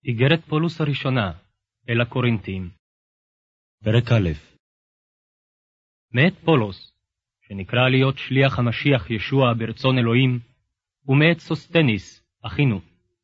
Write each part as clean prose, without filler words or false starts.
איגרת פולוס הראשונה אל הקורינתים. פרק א'. מאת פולוס, שנקרא להיות שליח המשיח ישוע ברצון אלוהים, ומאת סוסטניס, אחינו,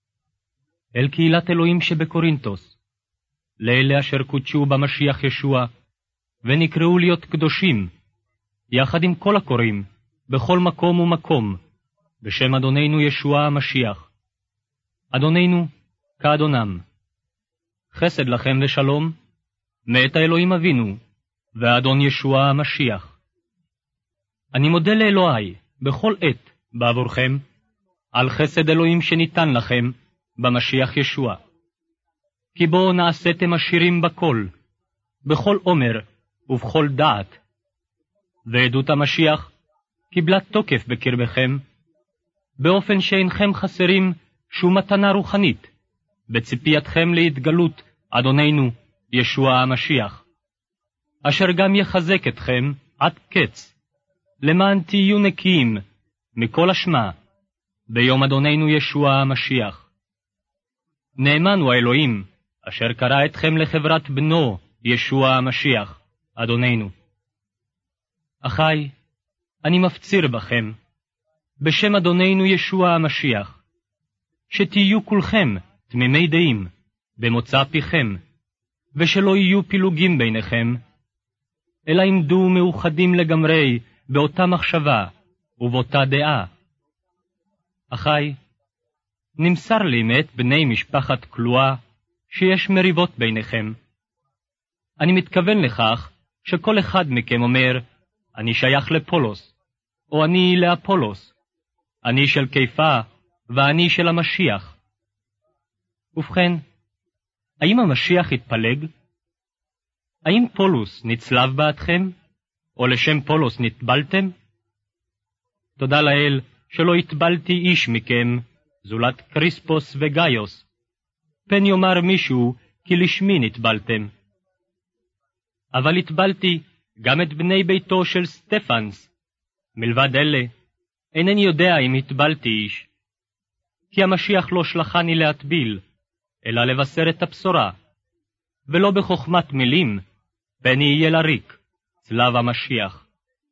אל קהילת אלוהים שבקורינתוס, לאלה אשר קודשו במשיח ישוע, ונקראו להיות קדושים, יחד עם כל הקוראים, בכל מקום ומקום, בשם אדוננו ישוע המשיח. אדוננו כאדונם. חסד לכם ושלום, מאת האלוהים אבינו, והאדון ישוע המשיח. אני מודה לאלוהי בכל עת בעבורכם, על חסד אלוהים שניתן לכם במשיח ישוע. כי בו נעשיתם עשירים בכל, בכל עומר ובכל דעת. ועדות המשיח קיבלה תוקף בקרבכם, באופן שאינכם חסרים שום מתנה רוחנית, בציפייתכם להתגלות אדוננו ישוע המשיח, אשר גם יחזק אתכם עד קץ, למען תהיו נקיים מכל אשמה, ביום אדוננו ישוע המשיח. נאמן הוא האלוהים, אשר קרא אתכם לחברת בנו ישוע המשיח, אדוננו. אחי, אני מפציר בכם, בשם אדוננו ישוע המשיח, שתהיו כולכם תמימי דעים במוצא פיכם, ושלא יהיו פילוגים ביניכם, אלא עמדו מאוחדים לגמרי באותה מחשבה ובאותה דעה. אחי, נמסר לי מאת בני משפחת כלואה שיש מריבות ביניכם. אני מתכוון לכך שכל אחד מכם אומר, אני שייך לפולוס, או אני לאפולוס, אני של קיפה ואני של המשיח. ובכן, האם המשיח התפלג? האם פולוס נצלב בעדכם, או לשם פולוס נטבלתם? תודה לאל שלא התבלתי איש מכם, זולת קריספוס וגאיוס. פן יאמר מישהו כי לשמי נטבלתם. אבל התבלתי גם את בני ביתו של סטפנס. מלבד אלה, אינני יודע אם התבלתי איש. כי המשיח לא שלחני להטביל, אלא לבשר את הבשורה, ולא בחוכמת מילים, פן יהיה לריק, צלב המשיח.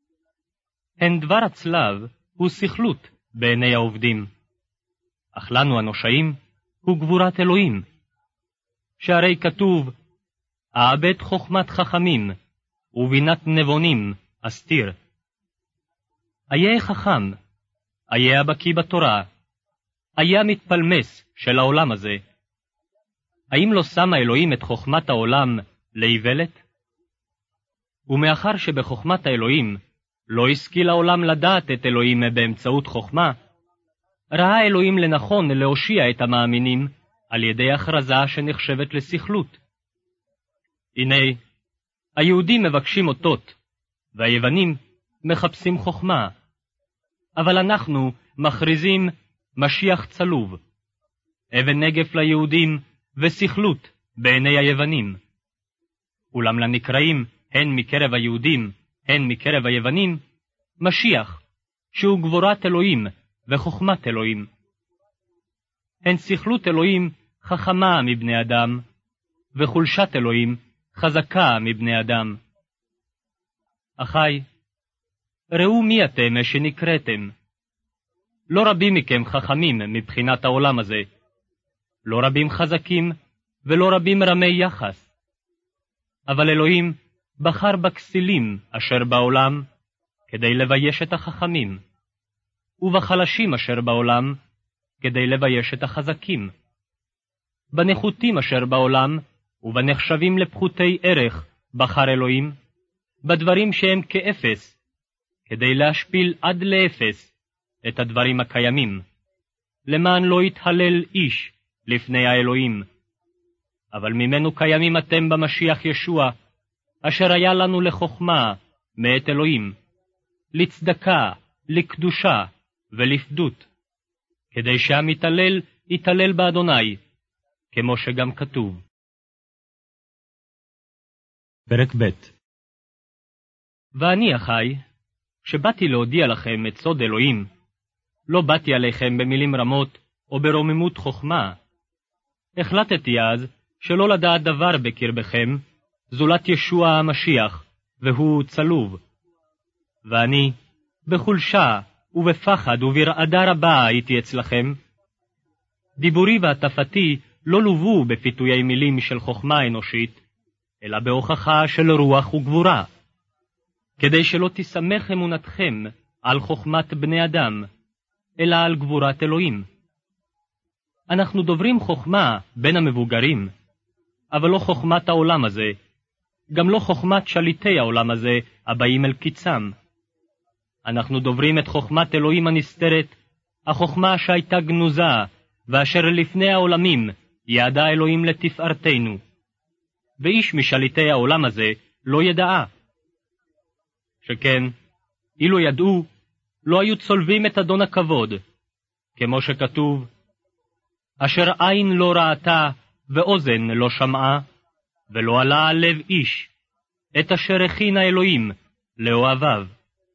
הן דבר הצלב הוא סכלות בעיני העובדים, אך לנו הנושאים הוא גבורת אלוהים. שהרי כתוב, אעבד חוכמת חכמים, ובינת נבונים אסתיר. איה חכם, איה בקי בתורה, איה מתפלמס של העולם הזה. האם לא שם האלוהים את חוכמת העולם לאיוולת? ומאחר שבחוכמת האלוהים לא השכיל העולם לדעת את אלוהים באמצעות חוכמה, ראה אלוהים לנכון להושיע את המאמינים על ידי הכרזה שנחשבת לסכלות. הנה, היהודים מבקשים אותות, והיוונים מחפשים חוכמה, אבל אנחנו מכריזים משיח צלוב, אבן נגף ליהודים וסכלות בעיני היוונים. אולם לנקראים, הן מקרב היהודים, הן מקרב היוונים, משיח, שהוא גבורת אלוהים וחוכמת אלוהים. הן סכלות אלוהים חכמה מבני אדם, וחולשת אלוהים חזקה מבני אדם. אחי, ראו מי אתם שנקראתם. לא רבים מכם חכמים מבחינת העולם הזה, לא רבים חזקים ולא רבים רמי יחס. אבל אלוהים בחר בכסילים אשר בעולם כדי לבייש את החכמים, ובחלשים אשר בעולם כדי לבייש את החזקים. בנחותים אשר בעולם ובנחשבים לפחותי ערך בחר אלוהים, בדברים שהם כאפס, כדי להשפיל עד לאפס את הדברים הקיימים, למען לא יתהלל איש לפני האלוהים. אבל ממנו קיימים אתם במשיח ישוע, אשר היה לנו לחוכמה מאת אלוהים, לצדקה, לקדושה ולפדות, כדי שהמתהלל יתהלל באדוני, כמו שגם כתוב. פרק ב'. ואני, אחי, שבאתי להודיע לכם את סוד אלוהים, לא באתי עליכם במילים רמות או ברוממות חוכמה, החלטתי אז שלא לדעת דבר בקרבכם, זולת ישוע המשיח, והוא צלוב. ואני, בחולשה ובפחד וברעדה רבה הייתי אצלכם. דיבורי והטפתי לא לובו בפיתויי מילים של חוכמה אנושית, אלא בהוכחה של רוח וגבורה, כדי שלא תסמך אמונתכם על חוכמת בני אדם, אלא על גבורת אלוהים. אנחנו דוברים חוכמה בין המבוגרים, אבל לא חוכמת העולם הזה, גם לא חוכמת שליטי העולם הזה הבאים אל קיצם. אנחנו דוברים את חוכמת אלוהים הנסתרת, החוכמה שהייתה גנוזה, ואשר לפני העולמים יעדה אלוהים לתפארתנו. ואיש משליטי העולם הזה לא ידעה. שכן, אילו ידעו, לא היו צולבים את אדון הכבוד, כמו שכתוב, אשר עין לא ראתה ואוזן לא שמעה, ולא עלה על לב איש, את אשר הכין האלוהים לאוהביו.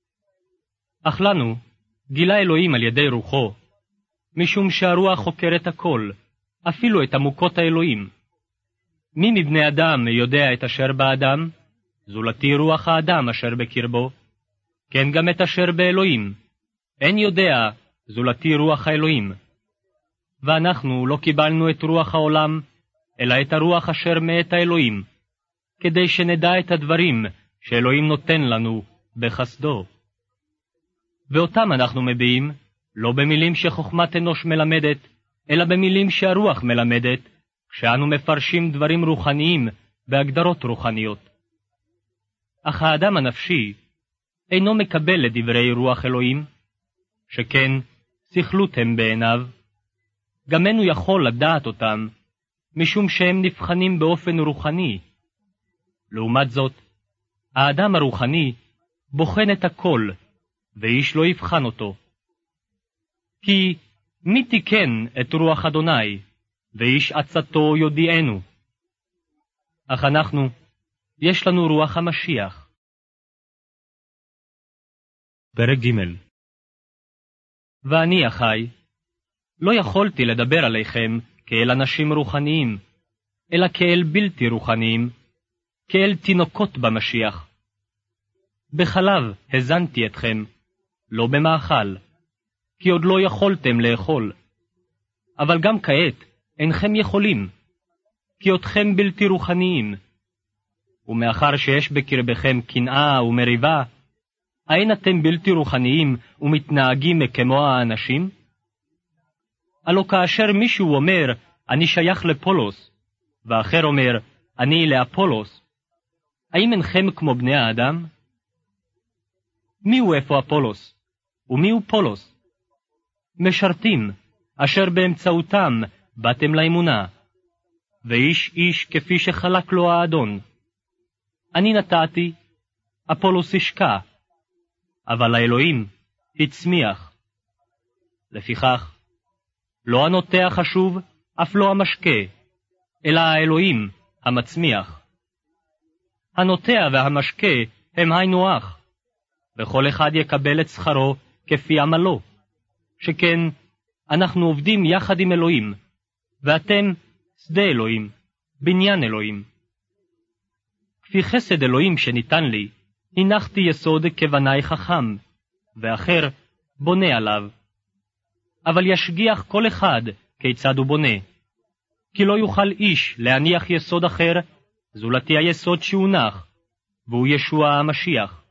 אך לנו גילה אלוהים על ידי רוחו, משום שהרוח חוקרת הכל, אפילו את עמוקות האלוהים. מי מבני אדם יודע את אשר באדם? זולתי רוח האדם אשר בקרבו. כן גם את אשר באלוהים. אין יודע זולתי רוח האלוהים. ואנחנו לא קיבלנו את רוח העולם, אלא את הרוח אשר מאת האלוהים, כדי שנדע את הדברים שאלוהים נותן לנו בחסדו. ואותם אנחנו מביעים, לא במילים שחוכמת אנוש מלמדת, אלא במילים שהרוח מלמדת, כשאנו מפרשים דברים רוחניים בהגדרות רוחניות. אך האדם הנפשי אינו מקבל לדברי רוח אלוהים, שכן שכלות הם בעיניו, גם אינו יכול לדעת אותם, משום שהם נבחנים באופן רוחני. לעומת זאת, האדם הרוחני בוחן את הכל, ואיש לא יבחן אותו. כי מי תיקן את רוח אדוני, ואיש עצתו יודיענו. אך אנחנו, יש לנו רוח המשיח. פרק ג'. ואני, אחי, לא יכולתי לדבר עליכם כאל אנשים רוחניים, אלא כאל בלתי רוחניים, כאל תינוקות במשיח. בחלב הזנתי אתכם, לא במאכל, כי עוד לא יכולתם לאכול. אבל גם כעת אינכם יכולים, כי אתכם בלתי רוחניים. ומאחר שיש בקרבכם קנאה ומריבה, האין אתם בלתי רוחניים ומתנהגים כמו האנשים? הלא כאשר מישהו אומר, אני שייך לפולוס, ואחר אומר, אני לאפולוס, האם אינכם כמו בני האדם? מי הוא איפה אפולוס? ומי הוא פולוס? משרתים, אשר באמצעותם באתם לאמונה, ואיש איש כפי שחלק לו האדון. אני נתתי, אפולוס השקע, אבל האלוהים הצמיח. לפיכך, לא הנוטע חשוב, אף לא המשקה, אלא האלוהים המצמיח. הנוטע והמשקה הם היינו אח, וכל אחד יקבל את שכרו כפי עמלו, שכן אנחנו עובדים יחד עם אלוהים, ואתם שדה אלוהים, בניין אלוהים. כפי חסד אלוהים שניתן לי, הנחתי יסוד כבנאי חכם, ואחר בונה עליו. אבל ישגיח כל אחד כיצד הוא בונה, כי לא יוכל איש להניח יסוד אחר, זולתי היסוד שהונח, והוא ישוע המשיח.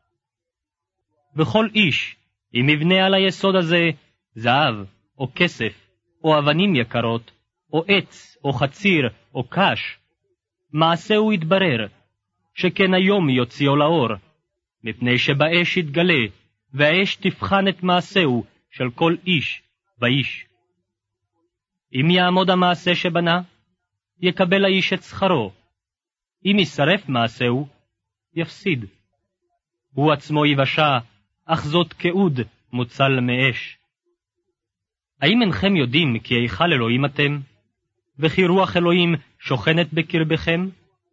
וכל איש, אם יבנה על היסוד הזה זהב, או כסף, או אבנים יקרות, או עץ, או חציר, או קש, מעשהו יתברר, שכן היום יוציאו לאור, מפני שבאש יתגלה, והאש תבחן את מעשהו של כל איש ואיש. אם יעמוד המעשה שבנה, יקבל האיש את שכרו. אם ישרף מעשהו, יפסיד. הוא עצמו יבשע, אך זאת כאוד מוצל מאש. האם אינכם יודעים כי היכל אלוהים אתם, וכי רוח אלוהים שוכנת בקרבכם?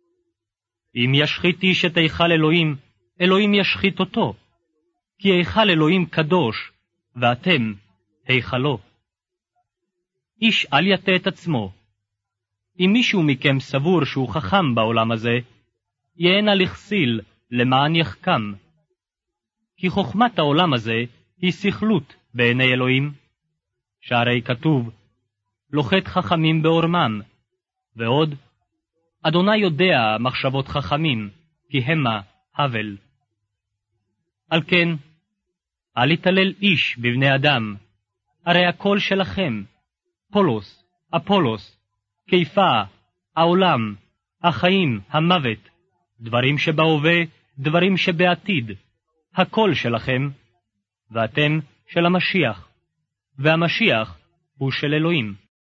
אם ישחית איש את היכל אלוהים, אלוהים ישחית אותו, כי היכל אלוהים קדוש, ואתם היכלו. איש אל יטה את עצמו. אם מישהו מכם סבור שהוא חכם בעולם הזה, יהנה לכסיל למען יחכם. כי חוכמת העולם הזה היא שכלות בעיני אלוהים, שהרי כתוב, לוחת חכמים בעורמם, ועוד, אדוני יודע מחשבות חכמים, כי המה הבל. על כן, אל יתהלל איש בבני אדם, הרי הכל שלכם, פולוס, אפולוס, כיפה, העולם, החיים, המוות, דברים שבהווה, דברים שבעתיד, הכל שלכם, ואתם של המשיח, והמשיח הוא של אלוהים.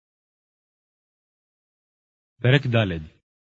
פרק ד'.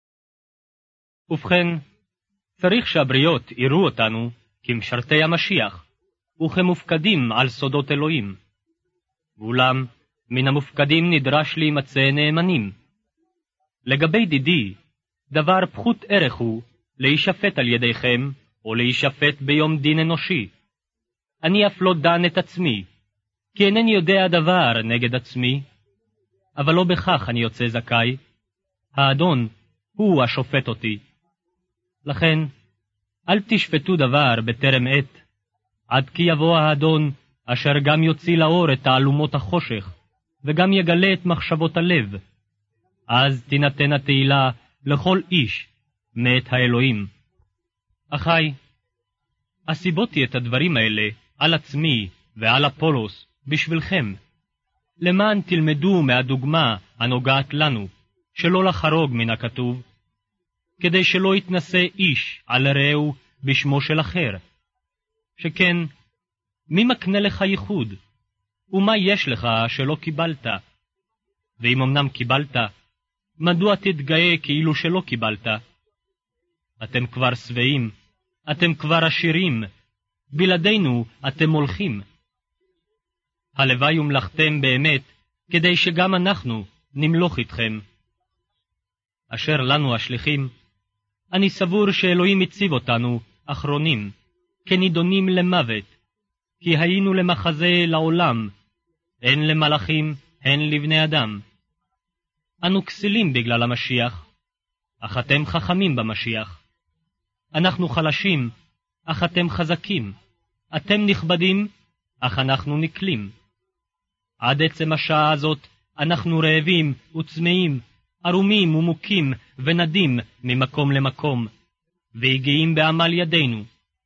ובכן, צריך שהבריות יראו אותנו כמשרתי המשיח, וכמופקדים על סודות אלוהים. ואולם, מן המופקדים נדרש להימצא נאמנים. לגבי דידי, דבר פחות ערך הוא להישפט על ידיכם, או להישפט ביום דין אנושי. אני אף לא דן את עצמי, כי אינני יודע דבר נגד עצמי, אבל לא בכך אני יוצא זכאי. האדון הוא השופט אותי. לכן, אל תשפטו דבר בטרם עת, עד כי יבוא האדון, אשר גם יוציא לאור את תעלומות החושך, וגם יגלה את מחשבות הלב. אז תינתן התהילה לכל איש מאת האלוהים. אחי, הסיבותי את הדברים האלה על עצמי ועל אפולוס בשבילכם, למען תלמדו מהדוגמה הנוגעת לנו, שלא לחרוג מן הכתוב, כדי שלא יתנסה איש על רעהו בשמו של אחר. שכן, מי מקנה לך ייחוד? ומה יש לך שלא קיבלת? ואם אמנם קיבלת, מדוע תתגאה כאילו שלא קיבלת? אתם כבר שבעים, אתם כבר עשירים, בלעדינו אתם הולכים. הלוואי ומלאכתם באמת, כדי שגם אנחנו נמלוך איתכם. אשר לנו השליחים, אני סבור שאלוהים הציב אותנו אחרונים, כנידונים למוות, כי היינו למחזה לעולם, הן למלאכים, הן לבני אדם. אנו כסילים בגלל המשיח, אך אתם חכמים במשיח. אנחנו חלשים, אך אתם חזקים. אתם נכבדים, אך אנחנו נקלים. עד עצם השעה הזאת אנחנו רעבים וצמאים, ערומים ומוכים ונדים ממקום למקום, והגיעים בעמל ידינו.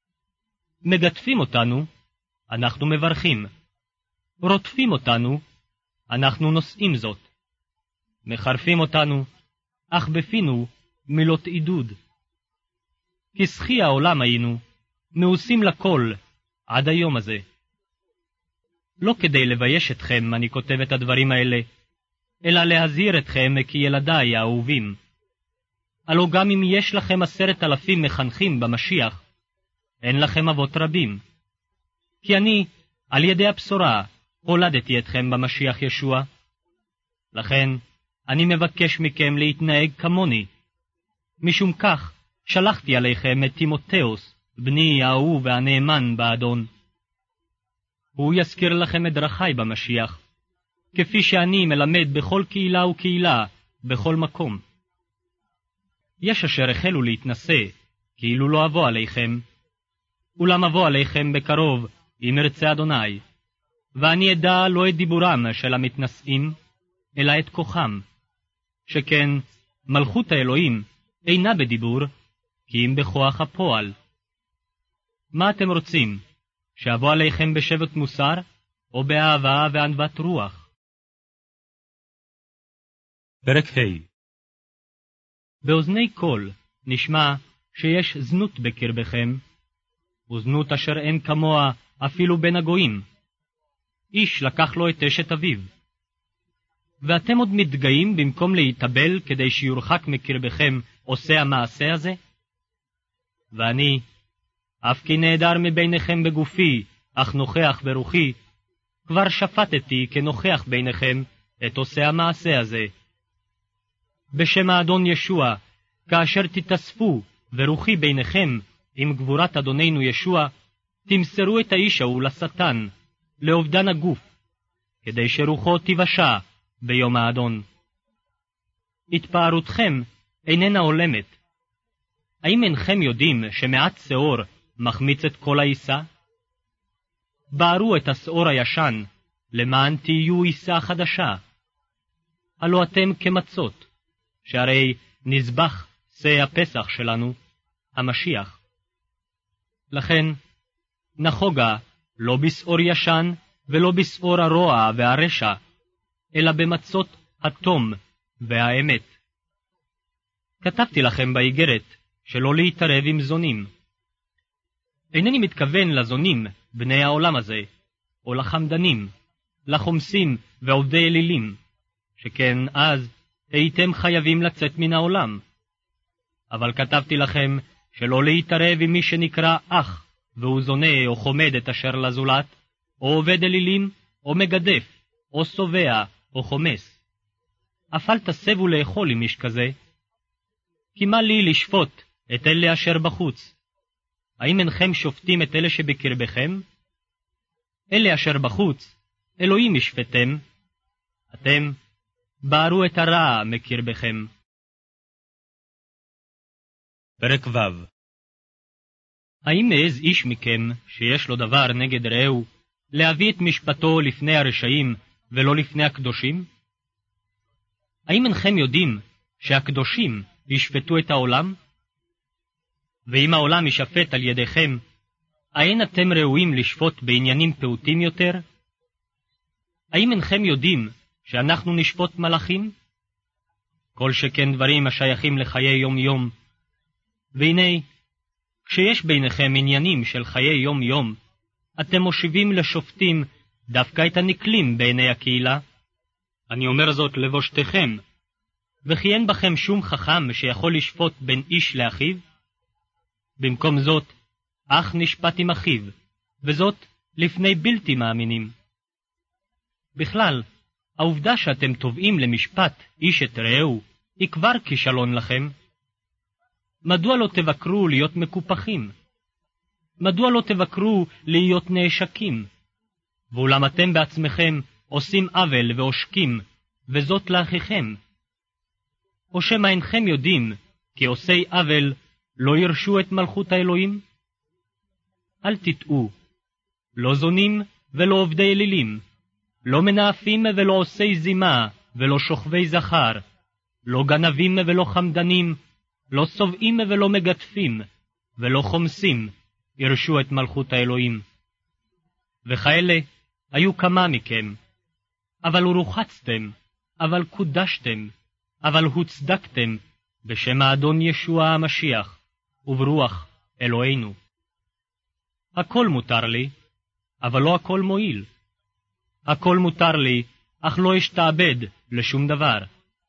מגדפים אותנו, אנחנו מברכים. רודפים אותנו, אנחנו נושאים זאת. מחרפים אותנו, אך בפינו מילות עידוד. כשחי העולם היינו, מאוסים לכל עד היום הזה. לא כדי לבייש אתכם אני כותב את הדברים האלה, אלא להזהיר אתכם כילדיי האהובים. הלא גם אם יש לכם 10,000 מחנכים במשיח, אין לכם אבות רבים. כי אני, על ידי הבשורה, הולדתי אתכם במשיח ישוע. לכן, אני מבקש מכם להתנהג כמוני. משום כך, שלחתי עליכם את תימותאוס, בני האהוב והנאמן באדון. הוא יזכיר לכם את דרכי במשיח, כפי שאני מלמד בכל קהילה וקהילה, בכל מקום. יש אשר החלו להתנסה, כאילו לא אבוא עליכם, אולם אבוא עליכם בקרוב, אם ירצה אדוני, ואני אדע לא את דיבורם של המתנשאים, אלא את כוחם, שכן מלכות האלוהים אינה בדיבור, כי אם בכוח הפועל. מה אתם רוצים, שאבוא עליכם בשבט מוסר, או באהבה וענוות רוח? פרק ה'. באוזני כל נשמע שיש זנות בקרבכם, וזנות אשר אין כמוה אפילו בין הגויים. איש לקח לו את אשת אביו. ואתם עוד מתגאים במקום להתאבל כדי שיורחק מקרבכם עושה המעשה הזה? ואני, אף כי נעדר מביניכם בגופי, אך נוכח ברוחי, כבר שפטתי כנוכח ביניכם את עושה המעשה הזה. בשם האדון ישוע, כאשר תתאספו ורוחי ביניכם עם גבורת אדוננו ישוע, תמסרו את האיש ההוא לשטן, לאובדן הגוף, כדי שרוחו תיוושע ביום האדון. התפארותכם איננה עולמת. האם אינכם יודעים שמעט שעור מחמיץ את כל העיסה? בערו את השעור הישן, למען תהיו עיסה חדשה. הלא אתם כמצות, שהרי נזבח שא הפסח שלנו, המשיח. לכן, נחוגה לא בשעור ישן ולא בשעור הרוע והרשע, אלא במצות התום והאמת. כתבתי לכם באיגרת שלא להתערב עם זונים. אינני מתכוון לזונים בני העולם הזה, או לחמדנים, לחומסים ועובדי אלילים, שכן אז הייתם חייבים לצאת מן העולם. אבל כתבתי לכם שלא להתערב עם מי שנקרא אח, והוא זונה או חומד את אשר לזולת, או עובד אלילים, או מגדף, או סובע, או חומס. אף אל תסבו לאכול עם איש כזה. כי מה לי לשפוט את אלה אשר בחוץ? האם אינכם שופטים את אלה שבקרבכם? אלה אשר בחוץ, אלוהים ישפטם. אתם בערו את הרע מקרבכם. פרק ו'. האם מעז איש מכם, שיש לו דבר נגד רעהו, להביא את משפטו לפני הרשעים ולא לפני הקדושים? האם אינכם יודעים שהקדושים ישפטו את העולם? ואם העולם ישפט על ידיכם, האין אתם ראויים לשפוט בעניינים פעוטים יותר? האם אינכם יודעים שאנחנו נשפוט מלאכים? כל שכן דברים השייכים לחיי יום-יום. והנה, כשיש ביניכם עניינים של חיי יום-יום, אתם מושיבים לשופטים דווקא את הנקלים בעיני הקהילה. אני אומר זאת לבושתכם, וכי אין בכם שום חכם שיכול לשפוט בין איש לאחיו? במקום זאת, אח נשפט עם אחיו, וזאת לפני בלתי מאמינים. בכלל, העובדה שאתם תובעים למשפט איש את רעהו, היא כבר כישלון לכם. מדוע לא תבקרו להיות מקופחים? מדוע לא תבקרו להיות נאשקים? ואולם אתם בעצמכם עושים עוול ועושקים, וזאת לאחיכם. או שמא אינכם יודעים, כי עושי עוול לא ירשו את מלכות האלוהים? אל תטעו, לא זונים ולא עובדי אלילים, לא מנאפים ולא עושי זימה ולא שוכבי זכר, לא גנבים ולא חמדנים, לא סובעים ולא מגדפים, ולא חומסים, ירשו את מלכות האלוהים. וכאלה היו כמה מכם, אבל רוחצתם, אבל קודשתם, אבל הוצדקתם, בשם האדון ישוע המשיח, וברוח אלוהינו. הכל מותר לי, אבל לא הכל מועיל. הכל מותר לי, אך לא אשתעבד לשום דבר.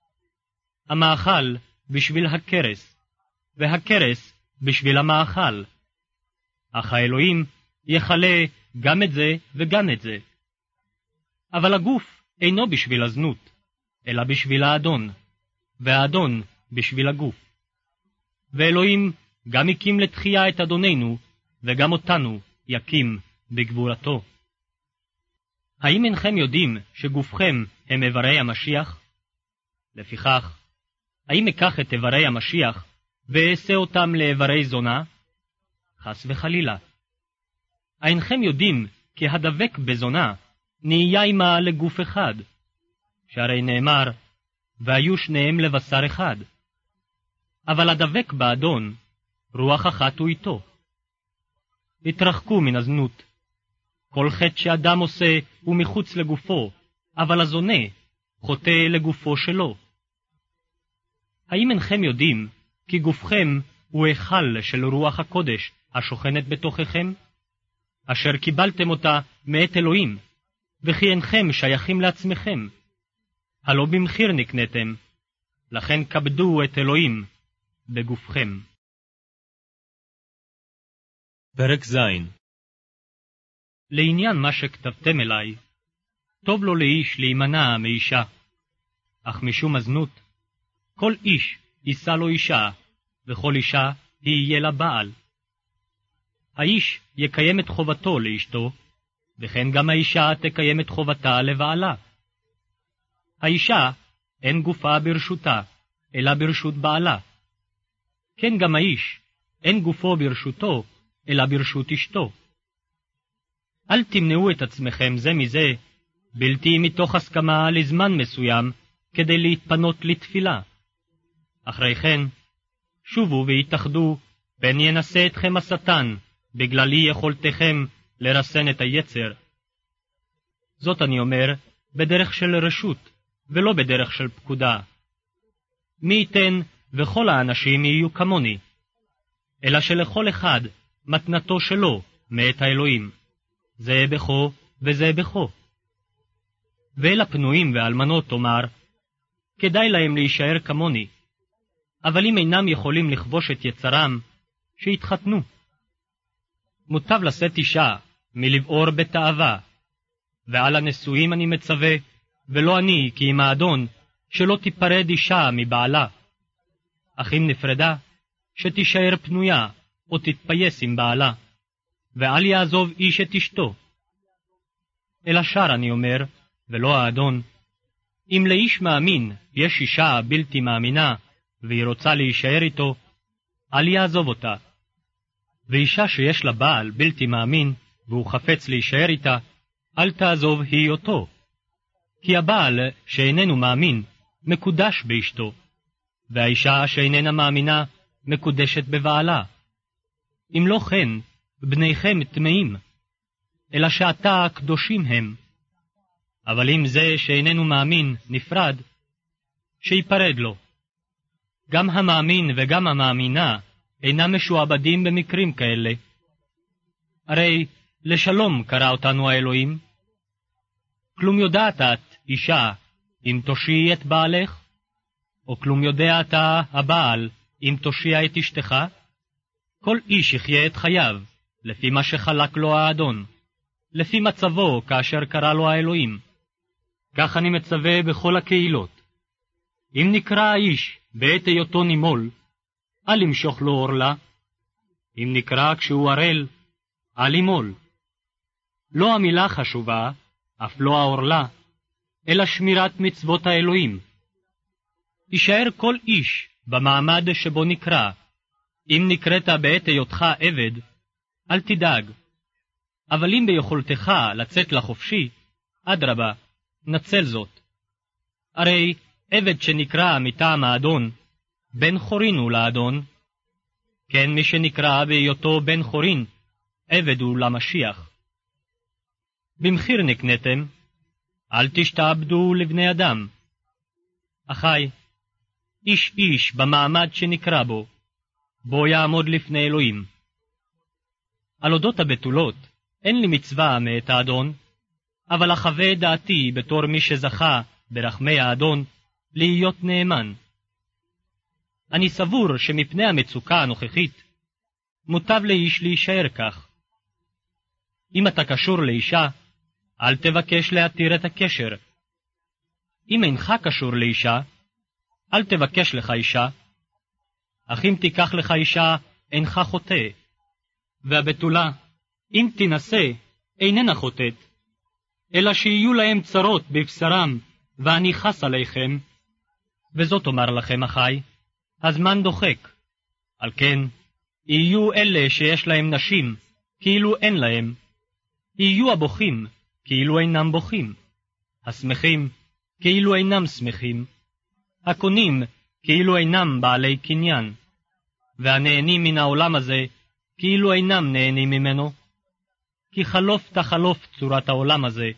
המאכל בשביל הכרס, והכרס בשביל המאכל. אך האלוהים יחלה גם את זה וגם את זה. אבל הגוף אינו בשביל הזנות, אלא בשביל האדון, והאדון בשביל הגוף. ואלוהים גם הקים לתחייה את אדוננו, וגם אותנו יקים בגבורתו. האם אינכם יודעים שגופכם הם איברי המשיח? לפיכך, האם אקח את איברי המשיח ואעשה אותם לאיברי זונה? חס וחלילה. אינכם יודעים כי הדבק בזונה נהיה עמה לגוף אחד, שהרי נאמר, והיו שניהם לבשר אחד. אבל הדבק באדון, רוח אחת הוא איתו. התרחקו מן הזנות. כל חטא שאדם עושה הוא מחוץ לגופו, אבל הזונה חוטא לגופו שלו. האם אינכם יודעים כי גופכם הוא היכל של רוח הקודש השוכנת בתוככם, אשר קיבלתם אותה מאת אלוהים, וכי אינכם שייכים לעצמכם? הלא במחיר נקניתם, לכן כבדו את אלוהים בגופכם. פרק ז'. לעניין מה שכתבתם אליי, טוב לו לאיש להימנע מאישה, אך משום הזנות, כל איש יישא לו אישה, וכל אישה יהיה לה בעל. האיש יקיים את חובתו לאשתו, וכן גם האישה תקיים את חובתה לבעלה. האישה אין גופה ברשותה, אלא ברשות בעלה. כן גם האיש, אין גופו ברשותו, אלא ברשות אשתו. אל תמנעו את עצמכם זה מזה, בלתי מתוך הסכמה לזמן מסוים, כדי להתפנות לתפילה. אחרי כן, שובו והתאחדו, פן ינסה אתכם השטן, בגלל אי יכולתכם לרסן את היצר. זאת אני אומר, בדרך של רשות, ולא בדרך של פקודה. מי ייתן וכל האנשים יהיו כמוני, אלא שלכל אחד מתנתו שלו מאת האלוהים, זה בכו וזה בכו. ואל הפנויים ואלמנות תאמר, כדאי להם להישאר כמוני, אבל אם אינם יכולים לכבוש את יצרם, שיתחתנו. מוטב לשאת אישה מלבעור בתאווה, ועל הנשואים אני מצווה, ולא אני כי אם האדון, שלא תיפרד אישה מבעלה. אך אם נפרדה, שתישאר פנויה, או תתפייס עם בעלה, ואל יעזוב איש את אשתו. אל השאר אני אומר, ולא האדון, אם לאיש מאמין יש אישה בלתי מאמינה, והיא רוצה להישאר איתו, אל יעזוב אותה. ואישה שיש לה בעל בלתי מאמין, והוא חפץ להישאר איתה, אל תעזוב היא אותו. כי הבעל שאיננו מאמין, מקודש באשתו, והאישה שאיננה מאמינה, מקודשת בבעלה. אם לא כן, בניכם טמאים, אלא שעתה קדושים הם. אבל אם זה שאיננו מאמין נפרד, שיפרד לו. גם המאמין וגם המאמינה אינם משועבדים במקרים כאלה. הרי לשלום קרא אותנו האלוהים. כלום יודעת את, אישה, אם תושיעי את בעלך? או כלום יודע אתה, הבעל, אם תושיע את אשתך? כל איש יחיה את חייו, לפי מה שחלק לו האדון, לפי מצבו כאשר קרא לו האלוהים. כך אני מצווה בכל הקהילות. אם נקרא האיש בעת היותו נימול, אל ימשוך לו עורלה. אם נקרא כשהוא ערל, אל ימול. לא המילה חשובה, אף לא העורלה, אלא שמירת מצוות האלוהים. יישאר כל איש במעמד שבו נקרא. אם נקראת בעת היותך עבד, אל תדאג. אבל אם ביכולתך לצאת לחופשי, אדרבה, נצל זאת. הרי עבד שנקרא מטעם האדון, בן חורין הוא לאדון. כן, מי שנקרא בהיותו בן חורין, עבד הוא למשיח. במחיר נקנתם, אל תשתעבדו לבני אדם. אחי, איש איש במעמד שנקרא בו, בו יעמוד לפני אלוהים. על אודות הבתולות, אין לי מצווה מאת האדון, אבל אחווה דעתי בתור מי שזכה ברחמי האדון להיות נאמן. אני סבור שמפני המצוקה הנוכחית, מוטב לאיש להישאר כך. אם אתה קשור לאישה, אל תבקש להתיר את הקשר. אם אינך קשור לאישה, אל תבקש לך אישה. אך אם תיקח לך אישה, אינך חוטא. והבתולה, אם תנסה, איננה חוטאת, אלא שיהיו להם צרות בבשרם, ואני חס עליכם. וזאת אומר לכם, אחי, הזמן דוחק. על כן, יהיו אלה שיש להם נשים, כאילו אין להם. יהיו הבוכים, כאילו אינם בוכים. השמחים, כאילו אינם שמחים. הקונים, כאילו אינם בעלי קניין. והנהנים מן העולם הזה, כאילו אינם נהנים ממנו. כי חלוף תחלוף צורת העולם הזה.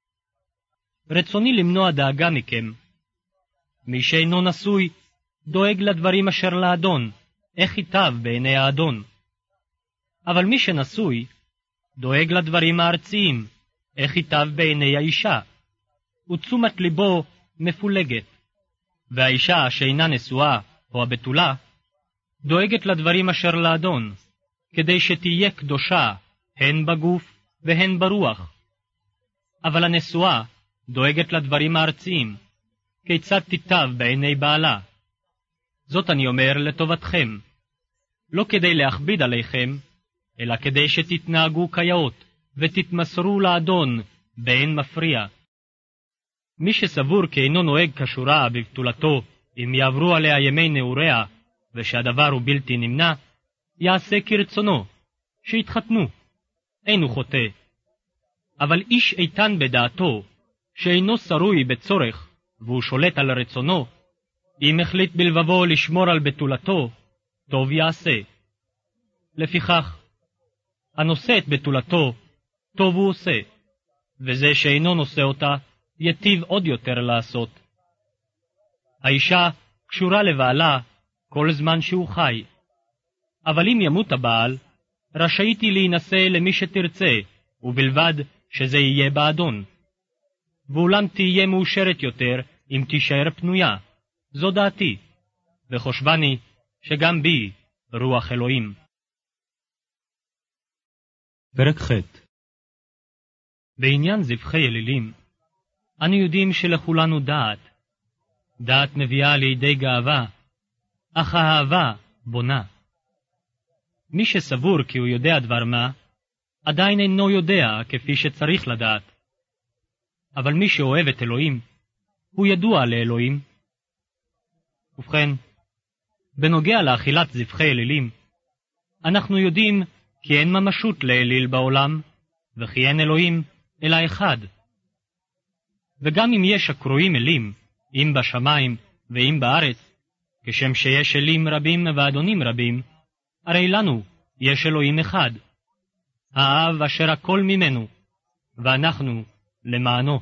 רצוני למנוע דאגה מכם. מי שאינו נשוי, דואג לדברים אשר לאדון, איך ייטב בעיני האדון. אבל מי שנשוי, דואג לדברים הארציים, איך ייטב בעיני האישה, ותשומת ליבו מפולגת. והאישה שאינה נשואה, או הבתולה, דואגת לדברים אשר לאדון, כדי שתהיה קדושה, הן בגוף והן ברוח. אבל הנשואה דואגת לדברים הארציים, כיצד תיטב בעיני בעלה. זאת אני אומר לטובתכם, לא כדי להכביד עליכם, אלא כדי שתתנהגו כיאות, ותתמסרו לאדון באין מפריע. מי שסבור כי אינו נוהג כשורה בבתולתו, אם יעברו עליה ימי נעוריה, ושהדבר הוא בלתי נמנע, יעשה כרצונו, שיתחתנו, אין הוא חוטא. אבל איש איתן בדעתו, שאינו שרוי בצורך, והוא שולט על רצונו, אם החליט בלבבו לשמור על בתולתו, טוב יעשה. לפיכך, הנושא את בתולתו, טוב הוא עושה, וזה שאינו נושא אותה, יטיב עוד יותר לעשות. האישה קשורה לבעלה כל זמן שהוא חי, אבל אם ימות הבעל, רשאית היא להינשא למי שתרצה, ובלבד שזה יהיה באדון. ואולם תהיה מאושרת יותר אם תישאר פנויה, זו דעתי, וחושבני שגם בי רוח אלוהים. פרק ח'. בעניין זבחי אלילים, אנו יודעים שלכולנו דעת. דעת מביאה לידי גאווה, אך האהבה בונה. מי שסבור כי הוא יודע דבר מה, עדיין אינו יודע כפי שצריך לדעת. אבל מי שאוהב את אלוהים, הוא ידוע לאלוהים. ובכן, בנוגע לאכילת זבחי אלילים, אנחנו יודעים כי אין ממשות לאליל בעולם, וכי אין אלוהים אלא אחד. וגם אם יש הקרואים אלים, אם בשמיים ואם בארץ, כשם שיש אלים רבים ואדונים רבים, הרי לנו יש אלוהים אחד, האב אשר הכל ממנו, ואנחנו למענו.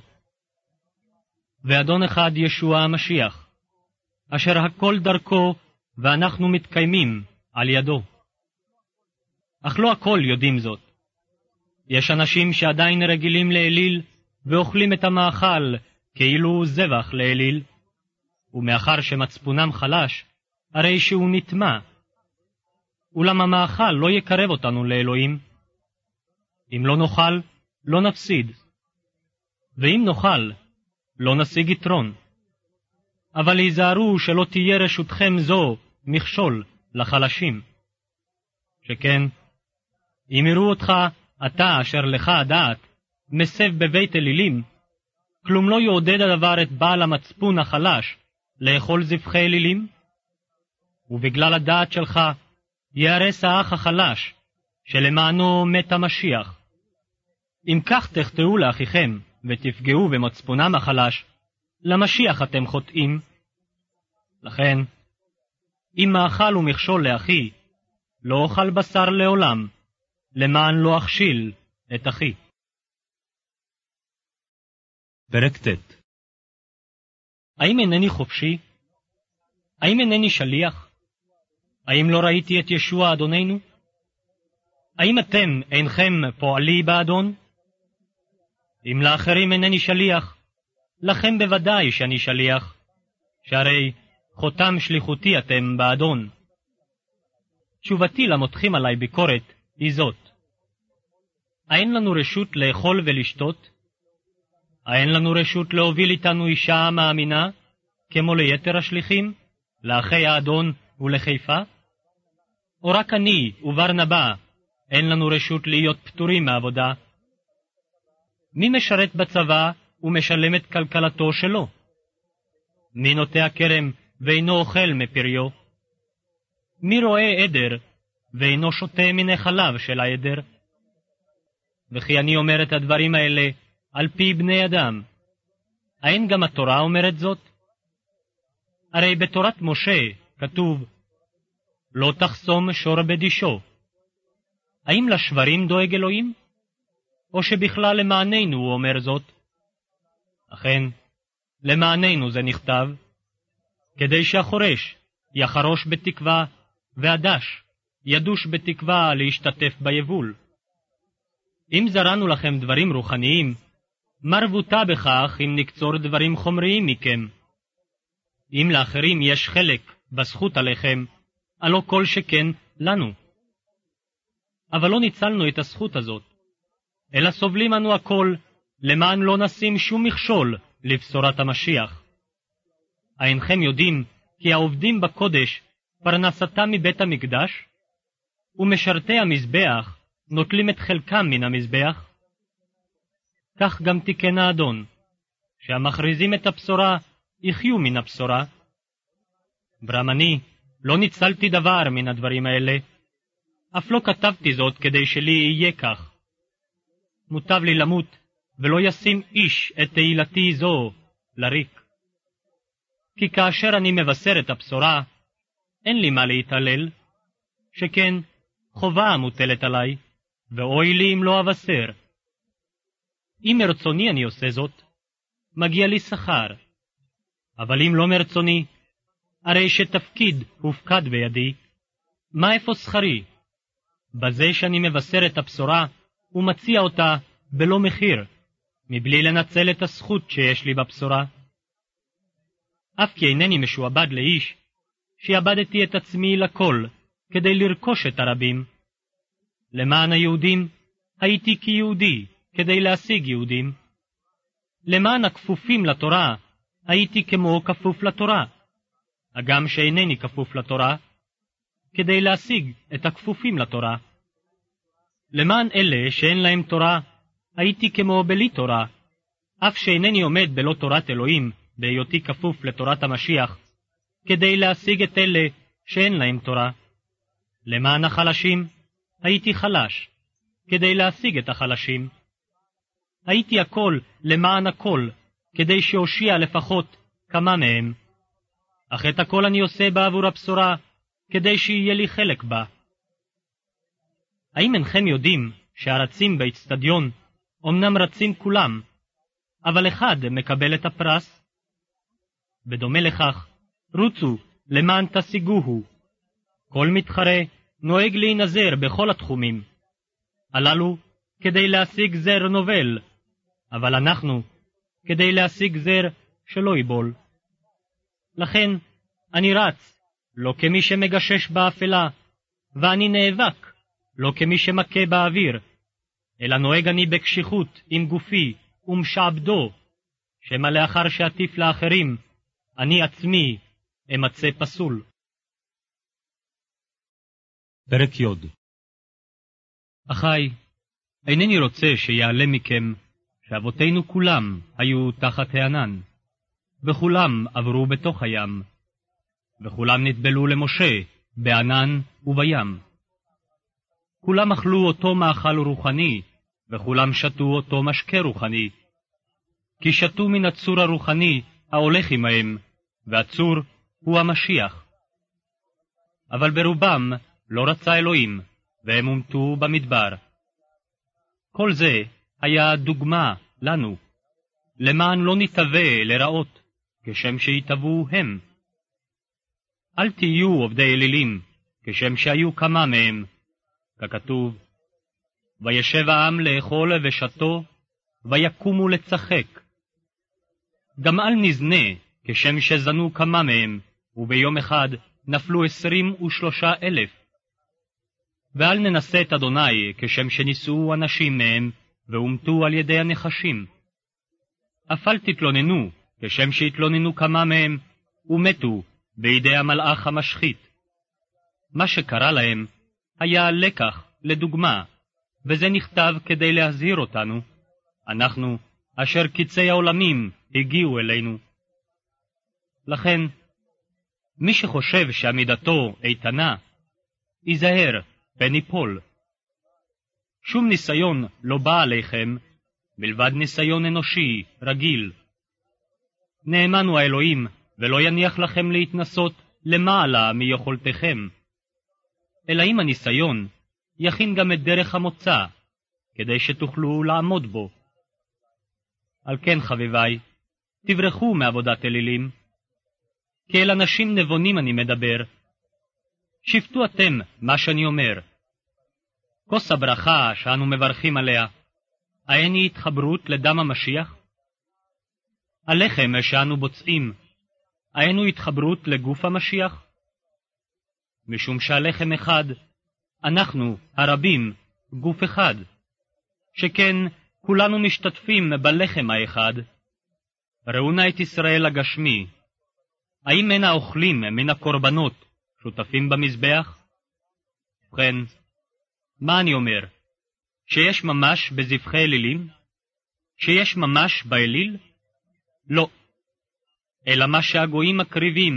ואדון אחד ישוע המשיח, אשר הכל דרכו ואנחנו מתקיימים על ידו. אך לא הכל יודעים זאת. יש אנשים שעדיין רגילים לאליל ואוכלים את המאכל כאילו זבח לאליל, ומאחר שמצפונם חלש, הרי שהוא נטמע. אולם המאכל לא יקרב אותנו לאלוהים. אם לא נאכל, לא נפסיד. ואם נאכל, לא נשיג יתרון. אבל היזהרו שלא תהיה רשותכם זו מכשול לחלשים. שכן, אם יראו אותך, אתה אשר לך הדעת, מסב בבית אלילים, כלום לא יעודד הדבר את בעל המצפון החלש לאכול זבחי אלילים? ובגלל הדעת שלך יהרס האח החלש, שלמענו מת המשיח. אם כך תחטאו לאחיכם ותפגעו במצפונם החלש, למשיח אתם חוטאים. לכן, אם מאכל ומכשול לאחי, לא אוכל בשר לעולם, למען לא אכשיל את אחי. פרק ט'. האם אינני חופשי? האם אינני שליח? האם לא ראיתי את ישוע אדוננו? האם אתם אינכם פועלי באדון? אם לאחרים אינני שליח, לכם בוודאי שאני שליח, שהרי חותם שליחותי אתם באדון. תשובתי למותחים עלי ביקורת היא זאת: האין לנו רשות לאכול ולשתות? האין לנו רשות להוביל איתנו אישה מאמינה, כמו ליתר השליחים, לאחי האדון ולחיפה? או רק אני וברנבא אין לנו רשות להיות פטורים מעבודה? מי משרת בצבא ומשלם את כלכלתו שלו? מי נוטע כרם ואינו אוכל מפריו? מי רואה עדר ואינו שותה מן החלב של העדר? וכי אני אומר את הדברים האלה על פי בני אדם. האין גם התורה אומרת זאת? הרי בתורת משה כתוב, לא תחסום שור בדישו. האם לשברים דואג אלוהים? או שבכלל למעננו הוא אומר זאת? אכן, למעננו זה נכתב, כדי שהחורש יחרוש בתקווה, והדש ידוש בתקווה להשתתף ביבול. אם זרענו לכם דברים רוחניים, מה רבותה בכך אם נקצור דברים חומריים מכם? אם לאחרים יש חלק בזכות עליכם, הלא כל שכן לנו. אבל לא ניצלנו את הזכות הזאת, אלא סובלים אנו הכל, למען לא נשים שום מכשול לבשורת המשיח. אינכם יודעים כי העובדים בקודש פרנסתם מבית המקדש, ומשרתי המזבח נוטלים את חלקם מן המזבח? כך גם תיקן האדון, שהמכריזים את הבשורה יחיו מן הבשורה, ברמני, לא ניצלתי דבר מן הדברים האלה, אף לא כתבתי זאת כדי שלי יהיה כך. מוטב לי למות, ולא ישים איש את תהילתי זו לריק. כי כאשר אני מבשר את הבשורה, אין לי מה להתעלל, שכן חובה מוטלת עליי, ואוי לי אם לא אבשר. אם מרצוני אני עושה זאת, מגיע לי שכר, אבל אם לא מרצוני, הרי שתפקיד הופקד בידי, מה איפה שכרי? בזה שאני מבשר את הבשורה ומציע אותה בלא מחיר, מבלי לנצל את הזכות שיש לי בבשורה. אף כי אינני משועבד לאיש, שיעבדתי את עצמי לכל כדי לרכוש את הרבים. למען היהודים הייתי כיהודי כדי להשיג יהודים. למען הכפופים לתורה הייתי כמו כפוף לתורה, הגם שאינני כפוף לתורה, כדי להשיג את הכפופים לתורה. למען אלה שאין להם תורה, הייתי כמו בלי תורה, אף שאינני עומד בלא תורת אלוהים, בהיותי כפוף לתורת המשיח, כדי להשיג את אלה שאין להם תורה. למען החלשים, הייתי חלש, כדי להשיג את החלשים. הייתי הכל למען הכל, כדי שהושיע לפחות כמה מהם. אך את הכל אני עושה בעבור הבשורה, כדי שיהיה לי חלק בה. האם אינכם יודעים שהרצים באצטדיון אמנם רצים כולם, אבל אחד מקבל את הפרס? בדומה לכך, רוצו למען תשיגוהו. כל מתחרה נוהג להינזר בכל התחומים. הללו כדי להשיג זר נובל, אבל אנחנו כדי להשיג זר שלא ייבול. לכן אני רץ, לא כמי שמגשש באפלה, ואני נאבק, לא כמי שמכה באוויר, אלא נוהג אני בקשיחות עם גופי ומשעבדו, שמא לאחר שעטיף לאחרים, אני עצמי אמצא פסול. פרק י. אחי, אינני רוצה שיעלה מכם שאבותינו כולם היו תחת הענן, וכולם עברו בתוך הים, וכולם נטבלו למשה בענן ובים. כולם אכלו אותו מאכל רוחני, וכולם שתו אותו משקה רוחני, כי שתו מן הצור הרוחני ההולך עמהם, והצור הוא המשיח. אבל ברובם לא רצה אלוהים, והם הומתו במדבר. כל זה היה דוגמה לנו, למען לא נתהווה לרעות, כשם שיתהוו הם. אל תהיו עובדי אלילים, כשם שהיו כמה מהם, ככתוב, וישב העם לאכול ושתו, ויקומו לצחק. גם אל נזנה, כשם שזנו כמה מהם, וביום אחד נפלו 23,000. ואל ננסה את אדוני, כשם שניסו אנשים מהם, והומתו על ידי הנחשים. אף אל תתלוננו, כשם שהתלוננו כמה מהם, ומתו בידי המלאך המשחית. מה שקרה להם היה לקח לדוגמה, וזה נכתב כדי להזהיר אותנו, אנחנו, אשר קיצי העולמים הגיעו אלינו. לכן, מי שחושב שעמידתו איתנה, ייזהר פן ייפול. שום ניסיון לא בא עליכם, מלבד ניסיון אנושי רגיל. נאמן הוא האלוהים, ולא יניח לכם להתנסות למעלה מיכולתכם. אלא אם הניסיון יכין גם את דרך המוצא, כדי שתוכלו לעמוד בו. על כן, חביבי, תברחו מעבודת אלילים, כי אל אנשים נבונים אני מדבר. שפטו אתם מה שאני אומר. כוס הברכה שאנו מברכים עליה, האין היא התחברות לדם המשיח? הלחם שאנו בוצעים, האין הוא התחברות לגוף המשיח? משום שהלחם אחד, אנחנו, הרבים, גוף אחד, שכן כולנו משתתפים בלחם האחד. ראו נא את ישראל הגשמי, האם אין האוכלים מן הקורבנות שותפים במזבח? ובכן, מה אני אומר? שיש ממש בזבחי אלילים? שיש ממש באליל? לא. אלא מה שהגויים מקריבים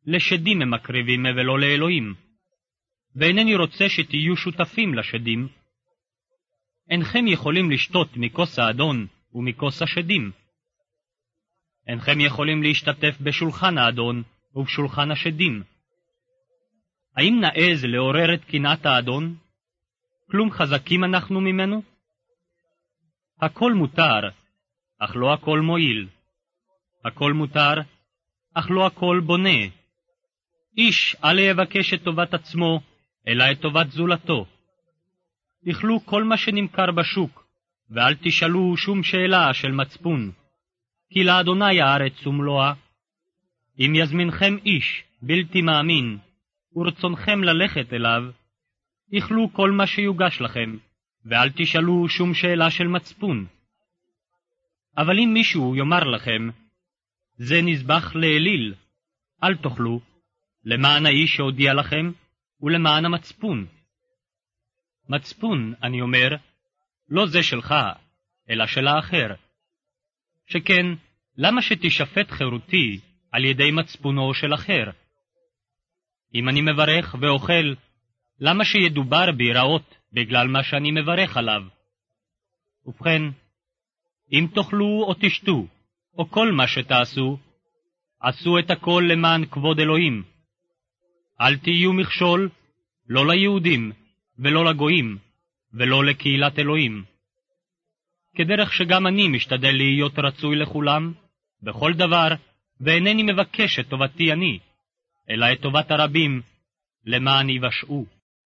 לשדים הם מקריבים ולא לאלוהים, ואינני רוצה שתהיו שותפים לשדים. אינכם יכולים לשתות מכוס האדון ומכוס השדים. אינכם יכולים להשתתף בשולחן האדון ובשולחן השדים. האם נעז לעורר את קנאת האדון? כלום חזקים אנחנו ממנו? הכל מותר, אך לא הכל מועיל. הכל מותר, אך לא הכל בונה. איש אל יבקש את טובת עצמו, אלא את טובת זולתו. תאכלו כל מה שנמכר בשוק, ואל תשאלו שום שאלה של מצפון, כי לאדוני הארץ ומלואה. אם יזמינכם איש בלתי מאמין, ורצונכם ללכת אליו, תאכלו כל מה שיוגש לכם, ואל תשאלו שום שאלה של מצפון. אבל אם מישהו יאמר לכם, זה נזבח לאליל, אל תאכלו, למען האיש שהודיע לכם, ולמען המצפון. מצפון, אני אומר, לא זה שלך, אלא של האחר. שכן, למה שתשפט חירותי על ידי מצפונו של אחר? אם אני מברך ואוכל, למה שידובר בי רעות בגלל מה שאני מברך עליו? ובכן, אם תאכלו או תשתו, או כל מה שתעשו, עשו את הכל למען כבוד אלוהים. אל תהיו מכשול, לא ליהודים, ולא לגויים, ולא לקהילת אלוהים. כדרך שגם אני משתדל להיות רצוי לכולם, בכל דבר, ואינני מבקש את טובתי אני, אלא את טובת הרבים, למען יבשעו.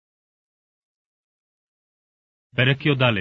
פרק י"א.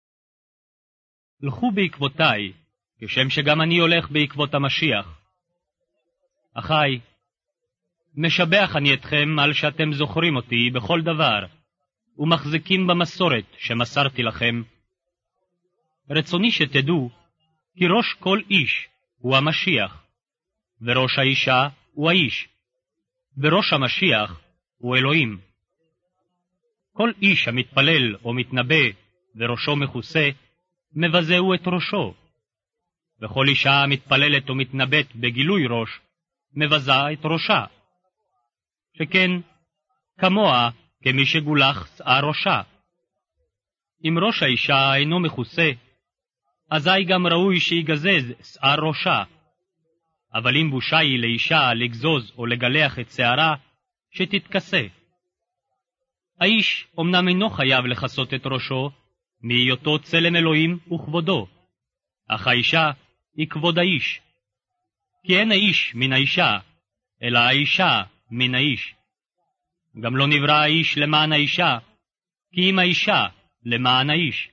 לכו בעקבותיי, כשם שגם אני הולך בעקבות המשיח. אחי, משבח אני אתכם על שאתם זוכרים אותי בכל דבר, ומחזיקים במסורת שמסרתי לכם. רצוני שתדעו, כי ראש כל איש הוא המשיח, וראש האישה הוא האיש, וראש המשיח הוא אלוהים. כל איש המתפלל או מתנבא וראשו מכוסה, מבזהו את ראשו, וכל אישה המתפללת או מתנבאת בגילוי ראש, מבזה את ראשה. שכן, כמוה כמי שגולח שיער ראשה. אם ראש האישה אינו מכוסה, אזי גם ראוי שיגזז שיער ראשה. אבל אם בושה היא לאישה לגזוז או לגלח את שערה, שתתכסה. האיש אמנם אינו חייב לכסות את ראשו, מהיותו צלם אלוהים וכבודו, אך האישה היא כבוד האיש. כי אין האיש מן האישה, אלא האישה מן האיש. גם לא נברא האיש למען האישה, כי אם האישה למען האיש.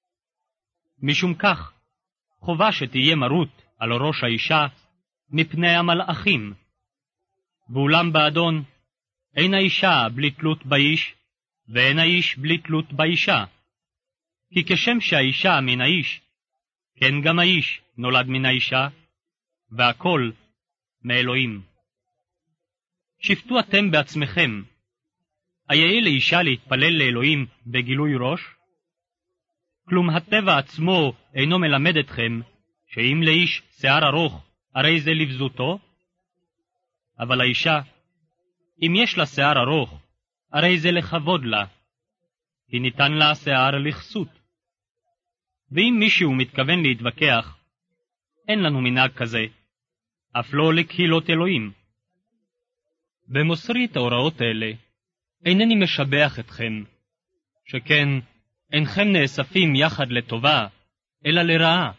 משום כך, חובה שתהיה מרות על ראש האישה מפני המלאכים. ואולם באדון, אין האישה בלי תלות באיש, ואין האיש בלי תלות באישה. כי כשם שהאישה מן האיש, כן גם האיש נולד מן האישה, והכל מאלוהים. שפטו אתם בעצמכם, היאה לאישה להתפלל לאלוהים בגילוי ראש? כלום הטבע עצמו אינו מלמד אתכם, שאם לאיש שיער ארוך, הרי זה לבזותו? אבל האישה, אם יש לה שיער ארוך, הרי זה לכבוד לה, כי ניתן לה שיער לכסות. ואם מישהו מתכוון להתווכח, אין לנו מנהג כזה, אף לא לקהילות אלוהים. במוסרי את ההוראות האלה, אינני משבח אתכם, שכן אינכם נאספים יחד לטובה, אלא לרעה.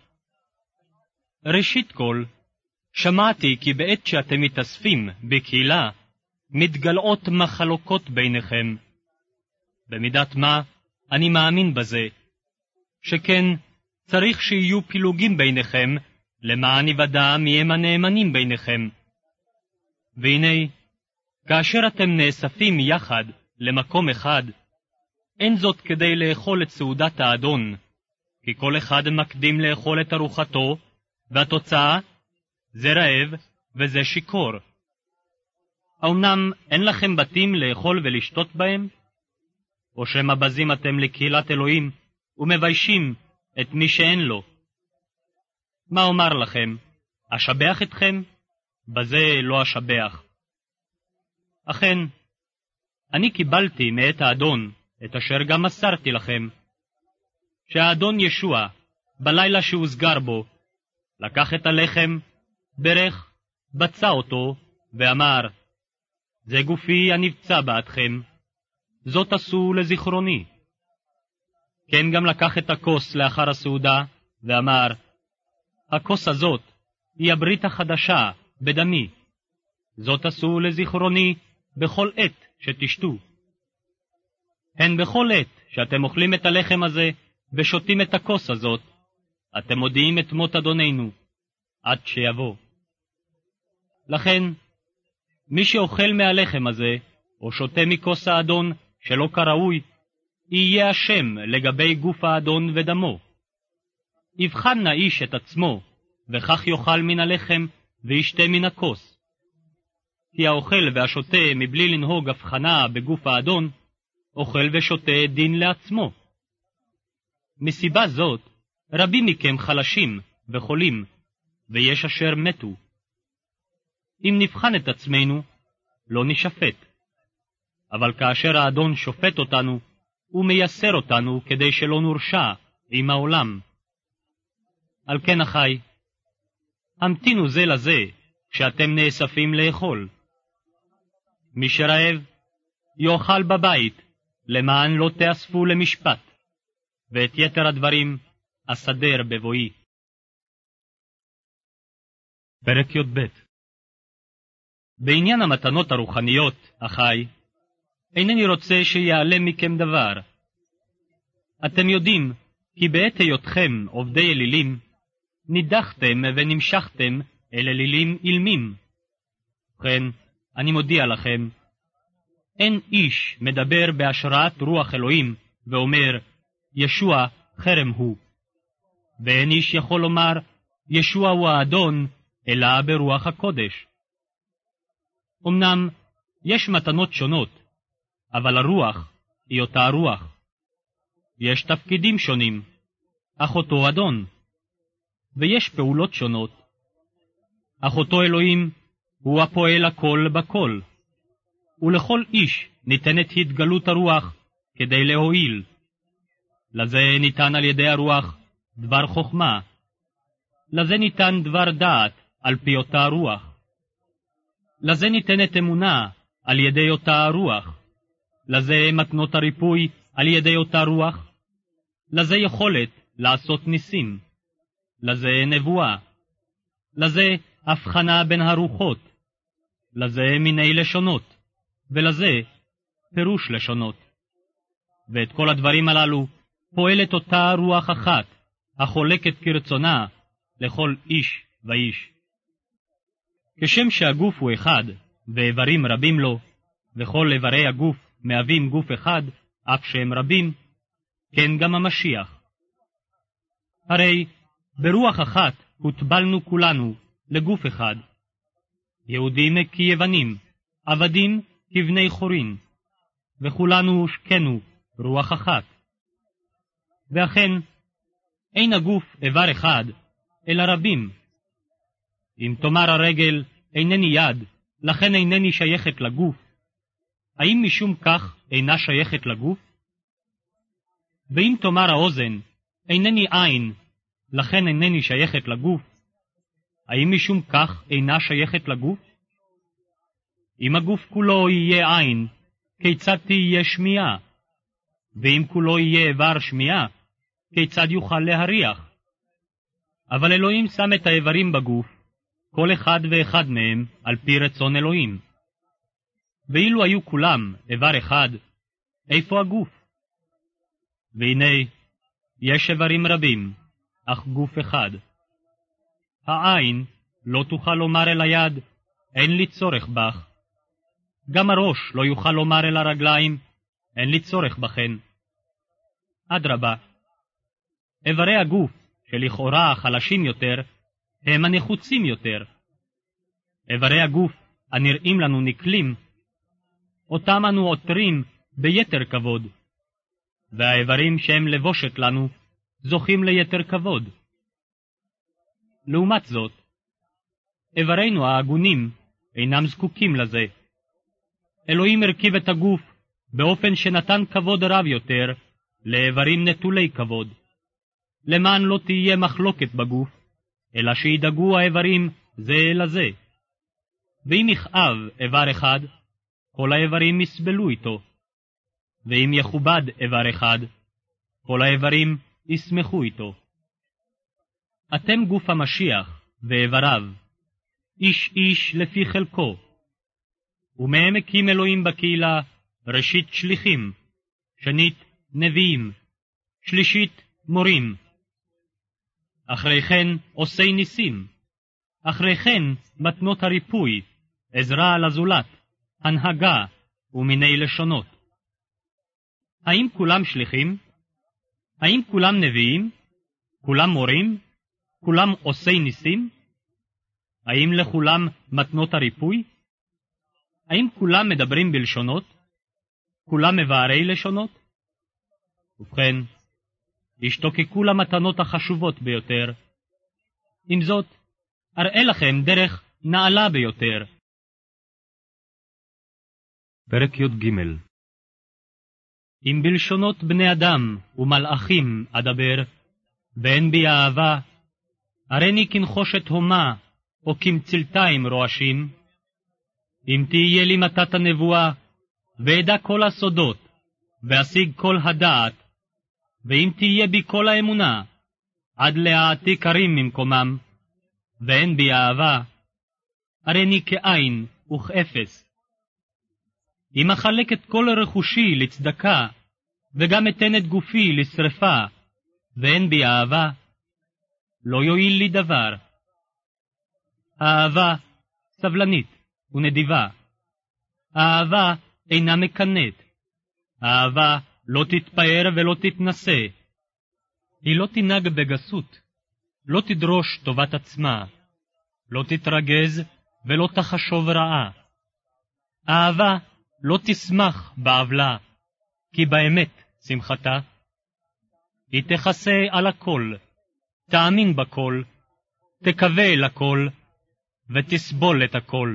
ראשית כל, שמעתי כי בעת שאתם מתאספים בקהילה, מתגלעות מחלוקות ביניכם. במידת מה, אני מאמין בזה, שכן צריך שיהיו פילוגים ביניכם, למען יוודע מי הם הנאמנים ביניכם. והנה, כאשר אתם נאספים יחד למקום אחד, אין זאת כדי לאכול את סעודת האדון, כי כל אחד מקדים לאכול את ארוחתו, והתוצאה זה רעב וזה שיכור. האמנם אין לכם בתים לאכול ולשתות בהם? או שמא בזים אתם לקהילת אלוהים ומביישים את מי שאין לו? מה אומר לכם? אשבח אתכם? בזה לא אשבח. אכן, אני קיבלתי מאת האדון את אשר גם מסרתי לכם, שהאדון ישוע, בלילה שהוסגר בו, לקח את הלחם, ברך, בצע אותו, ואמר, זה גופי הנפצע בעדכם, זאת עשו לזיכרוני. כן גם לקח את הכוס לאחר הסעודה, ואמר, הכוס הזאת היא הברית החדשה בדמי, זאת עשו לזיכרוני בכל עת שתשתו. הן בכל עת שאתם אוכלים את הלחם הזה ושותים את הכוס הזאת, אתם מודיעים את מות אדוננו, עד שיבוא. לכן, מי שאוכל מהלחם הזה, או שותה מכוס האדון שלא כראוי, יהיה אשם לגבי גוף האדון ודמו. יבחן נא איש את עצמו, וכך יאכל מן הלחם וישתה מן הכוס. כי האוכל והשותה מבלי לנהוג הבחנה בגוף האדון, אוכל ושותה דין לעצמו. מסיבה זאת, רבים מכם חלשים וחולים, ויש אשר מתו. אם נבחן את עצמנו, לא נשפט. אבל כאשר האדון שופט אותנו, הוא מייסר אותנו כדי שלא נורשע עם העולם. על כן אחי, המתינו זה לזה כשאתם נאספים לאכול. מי שרעב, יאכל בבית, למען לא תאספו למשפט, ואת יתר הדברים אסדר בבואי. פרק י"ב. בעניין המתנות הרוחניות, אחי, אינני רוצה שיעלם מכם דבר. אתם יודעים כי בעת היותכם עובדי אלילים, נידחתם ונמשכתם אל אלילים אילמים. ובכן, אני מודיע לכם, אין איש מדבר בהשראת רוח אלוהים ואומר, ישוע חרם הוא. ואין איש יכול לומר, ישוע הוא האדון, אלא ברוח הקודש. אמנם יש מתנות שונות, אבל הרוח היא אותה הרוח. יש תפקידים שונים, אך אותו אדון. ויש פעולות שונות, אך אותו אלוהים הוא הפועל הכל בכל. ולכל איש ניתנת התגלות הרוח כדי להועיל. לזה ניתן על ידי הרוח דבר חוכמה, לזה ניתן דבר דעת על פי אותה הרוח. לזה ניתנת אמונה על ידי אותה הרוח, לזה מתנות הריפוי על ידי אותה רוח, לזה יכולת לעשות ניסים, לזה נבואה, לזה הבחנה בין הרוחות, לזה מיני לשונות, ולזה פירוש לשונות. ואת כל הדברים הללו פועלת אותה רוח אחת, החולקת כרצונה לכל איש ואיש. כשם שהגוף הוא אחד, ואיברים רבים לו, וכל איברי הגוף מהווים גוף אחד, אף שהם רבים, כן גם המשיח. הרי ברוח אחת הוטבלנו כולנו לגוף אחד, יהודים כיוונים, עבדים כבני חורין, וכולנו הושקנו רוח אחת. ואכן, אין הגוף איבר אחד, אלא רבים. אם תאמר הרגל, אינני יד, לכן אינני שייכת לגוף, האם משום כך אינה שייכת לגוף? ואם תאמר האוזן, אינני עין, לכן אינני שייכת לגוף, האם משום כך אינה שייכת לגוף? אם הגוף כולו יהיה עין, כיצד תהיה שמיעה? ואם כולו יהיה איבר שמיעה, כיצד יוכל להריח? אבל אלוהים שם את האיברים בגוף, כל אחד ואחד מהם על פי רצון אלוהים. ואילו היו כולם איבר אחד, איפה הגוף? והנה, יש איברים רבים, אך גוף אחד. העין לא תוכל לומר אל היד, אין לי צורך בך. גם הראש לא יוכל לומר אל הרגליים, אין לי צורך בכן. אדרבה, איברי הגוף שלכאורה החלשים יותר, הם הנחוצים יותר. איברי הגוף הנראים לנו נקלים, אותם אנו עוטרים ביתר כבוד, והאיברים שהם לבושת לנו זוכים ליתר כבוד. לעומת זאת, איברינו ההגונים אינם זקוקים לזה. אלוהים הרכיב את הגוף באופן שנתן כבוד רב יותר לאיברים נטולי כבוד, למען לא תהיה מחלוקת בגוף, אלא שידאגו האיברים זה לזה. ואם יכאב איבר אחד, כל האיברים יסבלו איתו, ואם יכובד איבר אחד, כל האיברים ישמחו איתו. אתם גוף המשיח ואיבריו, איש איש לפי חלקו, ומהם הקים אלוהים בקהילה ראשית שליחים, שנית נביאים, שלישית מורים, אחרי כן עושי ניסים, אחרי כן מתנות הריפוי, עזרה לזולת, הנהגה ומיני לשונות. האם כולם שליחים? האם כולם נביאים? כולם מורים? כולם עושי ניסים? האם לכולם מתנות הריפוי? האם כולם מדברים בלשונות? כולם מבארי לשונות? ובכן, השתוקקו למתנות החשובות ביותר. עם זאת, אראה לכם דרך נעלה ביותר. פרק י"ג. אם בלשונות בני אדם ומלאכים אדבר, ואין בי אהבה, הריני כנחושת הומה, או כמצלתיים רועשים. אם תהיה לי מתת הנבואה, ואדע כל הסודות, ואשיג כל הדעת, ואם תהיה בי כל האמונה, עד להעתיק ערים ממקומם, ואין בי אהבה, הריני כאין וכאפס. אם אחלק את כל רכושי לצדקה, וגם אתן את גופי לשרפה, ואין בי אהבה, לא יועיל לי דבר. האהבה סבלנית ונדיבה. האהבה אינה מקנאת. האהבה לא תתפאר ולא תתנשא. היא לא תנהג בגסות, לא תדרוש טובת עצמה, לא תתרגז ולא תחשוב רעה. אהבה לא תשמח בעוולה, כי באמת שמחתה. היא תכסה על הכל, תאמין בכל, תקווה לכל, ותסבול את הכל.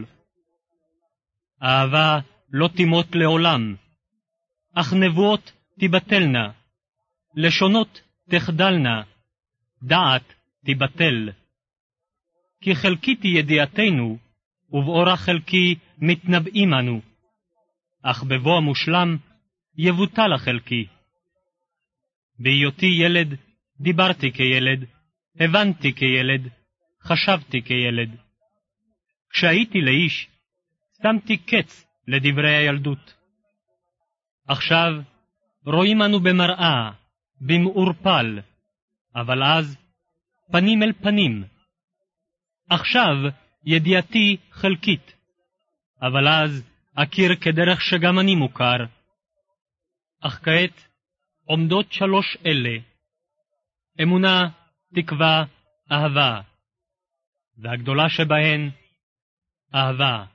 אהבה לא תימות לעולם, אך נבואות תיבטלנה, לשונות תחדלנה, דעת תיבטל. כי חלקית היא ידיעתנו, ובאורח חלקי מתנבאים אנו, אך בבוא המושלם יבוטל החלקי. בהיותי ילד, דיברתי כילד, הבנתי כילד, חשבתי כילד. כשהייתי לאיש, שמתי קץ לדברי הילדות. עכשיו רואים אנו במראה, במעורפל, אבל אז פנים אל פנים. עכשיו ידיעתי חלקית, אבל אז אכיר כדרך שגם אני מוכר. אך כעת עומדות שלוש אלה, אמונה, תקווה, אהבה, והגדולה שבהן, אהבה.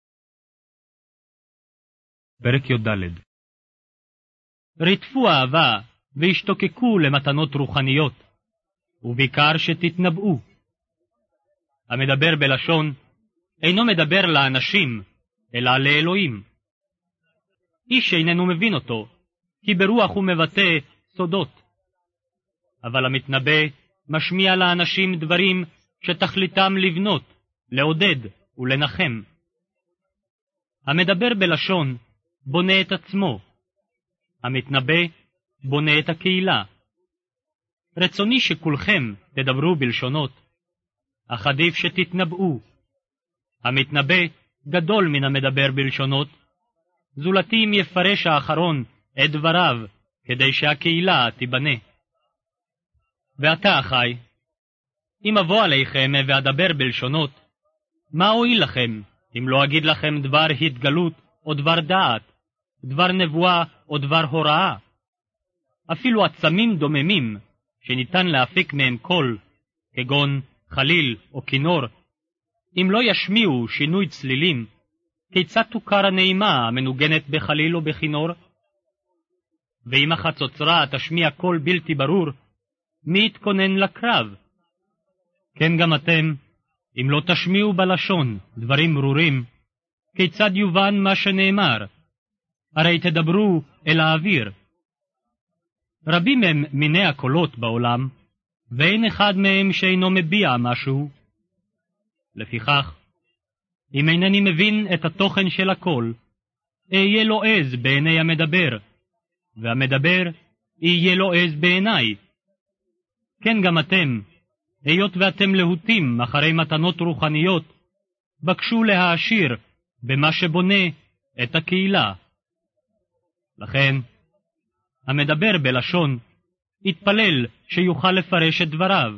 פרק י"ד. רדפו אהבה והשתוקקו למתנות רוחניות, ובעיקר שתתנבאו. המדבר בלשון אינו מדבר לאנשים, אלא לאלוהים. איש איננו מבין אותו, כי ברוח הוא מבטא סודות. אבל המתנבא משמיע לאנשים דברים שתכליתם לבנות, לעודד ולנחם. המדבר בלשון בונה את עצמו. המתנבא בונה את הקהילה. רצוני שכולכם תדברו בלשונות, אך עדיף שתתנבאו. המתנבא גדול מן המדבר בלשונות, זולתי אם יפרש האחרון את דבריו, כדי שהקהילה תיבנה. ועתה, אחי, אם אבוא עליכם ואדבר בלשונות, מה הועיל לכם, אם לא אגיד לכם דבר התגלות או דבר דעת, דבר נבואה או דבר הוראה? אפילו עצמים דוממים, שניתן להפיק מהם קול, כגון חליל או כינור, אם לא ישמיעו שינוי צלילים, כיצד תוכר הנעימה המנוגנת בחליל או בכינור? ואם החצוצרה תשמיע קול בלתי ברור, מי יתכונן לקרב? כן גם אתם, אם לא תשמיעו בלשון דברים ברורים, כיצד יובן מה שנאמר? הרי תדברו אל האוויר. רבים הם מיני הקולות בעולם, ואין אחד מהם שאינו מביע משהו. לפיכך, אם אינני מבין את התוכן של הקול, אהיה לו עז בעיני המדבר, והמדבר יהיה לו עז בעיניי. כן גם אתם, היות ואתם להוטים אחרי מתנות רוחניות, בקשו להעשיר במה שבונה את הקהילה. לכן, המדבר בלשון, יתפלל שיוכל לפרש את דבריו.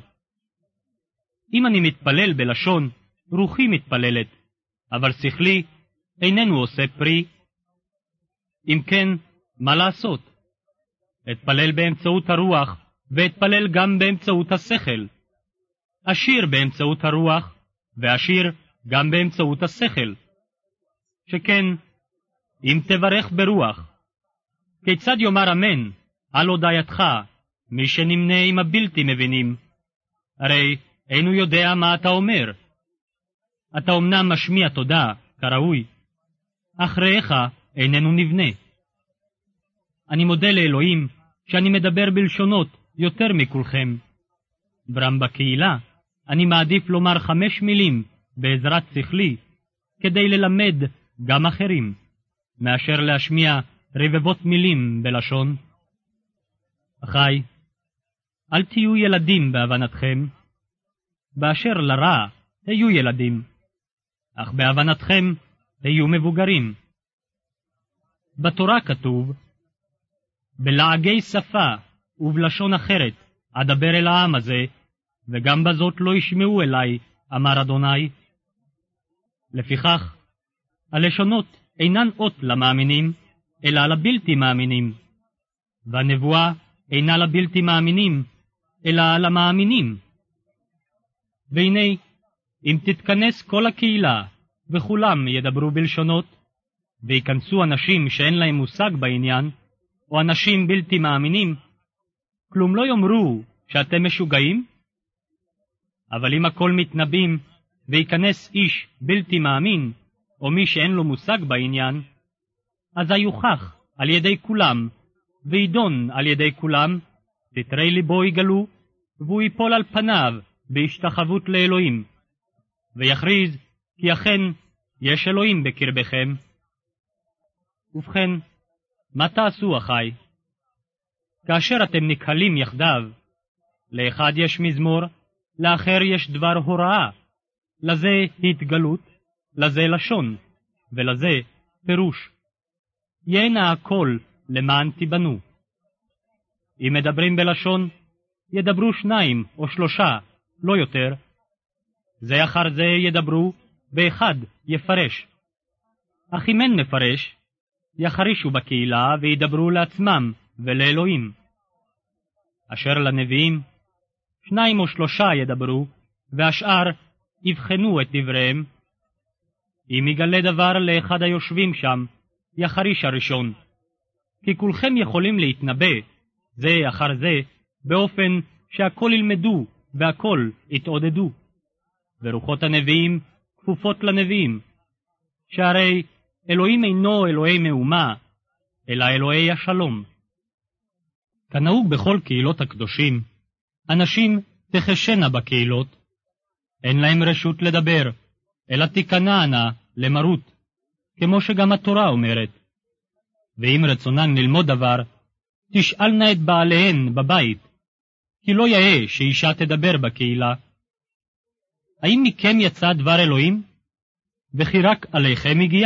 אם אני מתפלל בלשון, רוחי מתפללת, אבל שכלי איננו עושה פרי. אם כן, מה לעשות? אתפלל באמצעות הרוח, ואתפלל גם באמצעות השכל. אשיר באמצעות הרוח, ואשיר גם באמצעות השכל. שכן, אם תברך ברוח, כיצד יאמר אמן על הודייתך, מי שנמנה עם הבלתי מבינים? הרי אינו יודע מה אתה אומר. אתה אומנם משמיע תודה, כראוי, אך רעך איננו נבנה. אני מודה לאלוהים שאני מדבר בלשונות יותר מכולכם. ברם בקהילה, אני מעדיף לומר 5 מילים בעזרת שכלי, כדי ללמד גם אחרים, מאשר להשמיע רבבות מילים בלשון. אחי, אל תהיו ילדים בהבנתכם, באשר לרע היו ילדים, אך בהבנתכם היו מבוגרים. בתורה כתוב, בלעגי שפה ובלשון אחרת אדבר אל העם הזה, וגם בזאת לא ישמעו אליי, אמר אדוני. לפיכך, הלשונות אינן אות למאמינים, אלא לבלתי מאמינים, והנבואה אינה לבלתי מאמינים, אלא למאמינים. והנה, אם תתכנס כל הקהילה, וכולם ידברו בלשונות, ויכנסו אנשים שאין להם מושג בעניין, או אנשים בלתי מאמינים, כלום לא יאמרו שאתם משוגעים? אבל אם הכל מתנבאים, ויכנס איש בלתי מאמין, או מי שאין לו מושג בעניין, אז היוכח על ידי כולם, וידון על ידי כולם, סתרי ליבו יגלו, והוא ייפול על פניו בהשתחוות לאלוהים, ויכריז כי אכן יש אלוהים בקרבכם. ובכן, מה תעשו אחי? כאשר אתם נקהלים יחדיו, לאחד יש מזמור, לאחר יש דבר הוראה, לזה התגלות, לזה לשון, ולזה פירוש. יהנה הכל למען תיבנו. אם מדברים בלשון, ידברו 2 או 3, לא יותר. זה אחר זה ידברו, ואחד יפרש. אך אם אין מפרש, יחרישו בקהילה וידברו לעצמם ולאלוהים. אשר לנביאים, 2 או 3 ידברו, והשאר יבחנו את דבריהם. אם יגלה דבר לאחד היושבים שם, יחריש הראשון. כי כולכם יכולים להתנבא, זה אחר זה, באופן שהכל ילמדו והכל יתעודדו. ורוחות הנביאים כפופות לנביאים, שהרי אלוהים אינו אלוהי מהומה, אלא אלוהי השלום. כנהוג בכל קהילות הקדושים, אנשים תחשנה בקהילות, אין להם רשות לדבר, אלא תיכנענה למרות, כמו שגם התורה אומרת. ואם רצונן ללמוד דבר, תשאלנה את בעליהן בבית, כי לא יאה שאישה תדבר בקהילה. האם מכם יצא דבר אלוהים? וכי רק עליכם הגיע?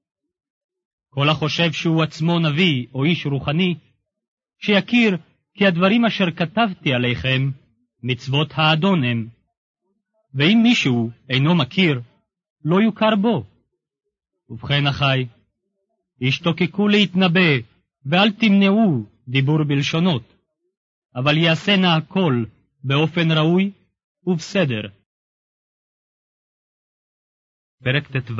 כל החושב שהוא עצמו נביא או איש רוחני, שיכיר כי הדברים אשר כתבתי עליכם, מצוות האדון הם. ואם מישהו אינו מכיר, לא יוכר בו. ובכן אחי, השתוקקו להתנבא, ואל תמנעו דיבור בלשונות, אבל יעשנה הכל באופן ראוי ובסדר. פרק ט"ו.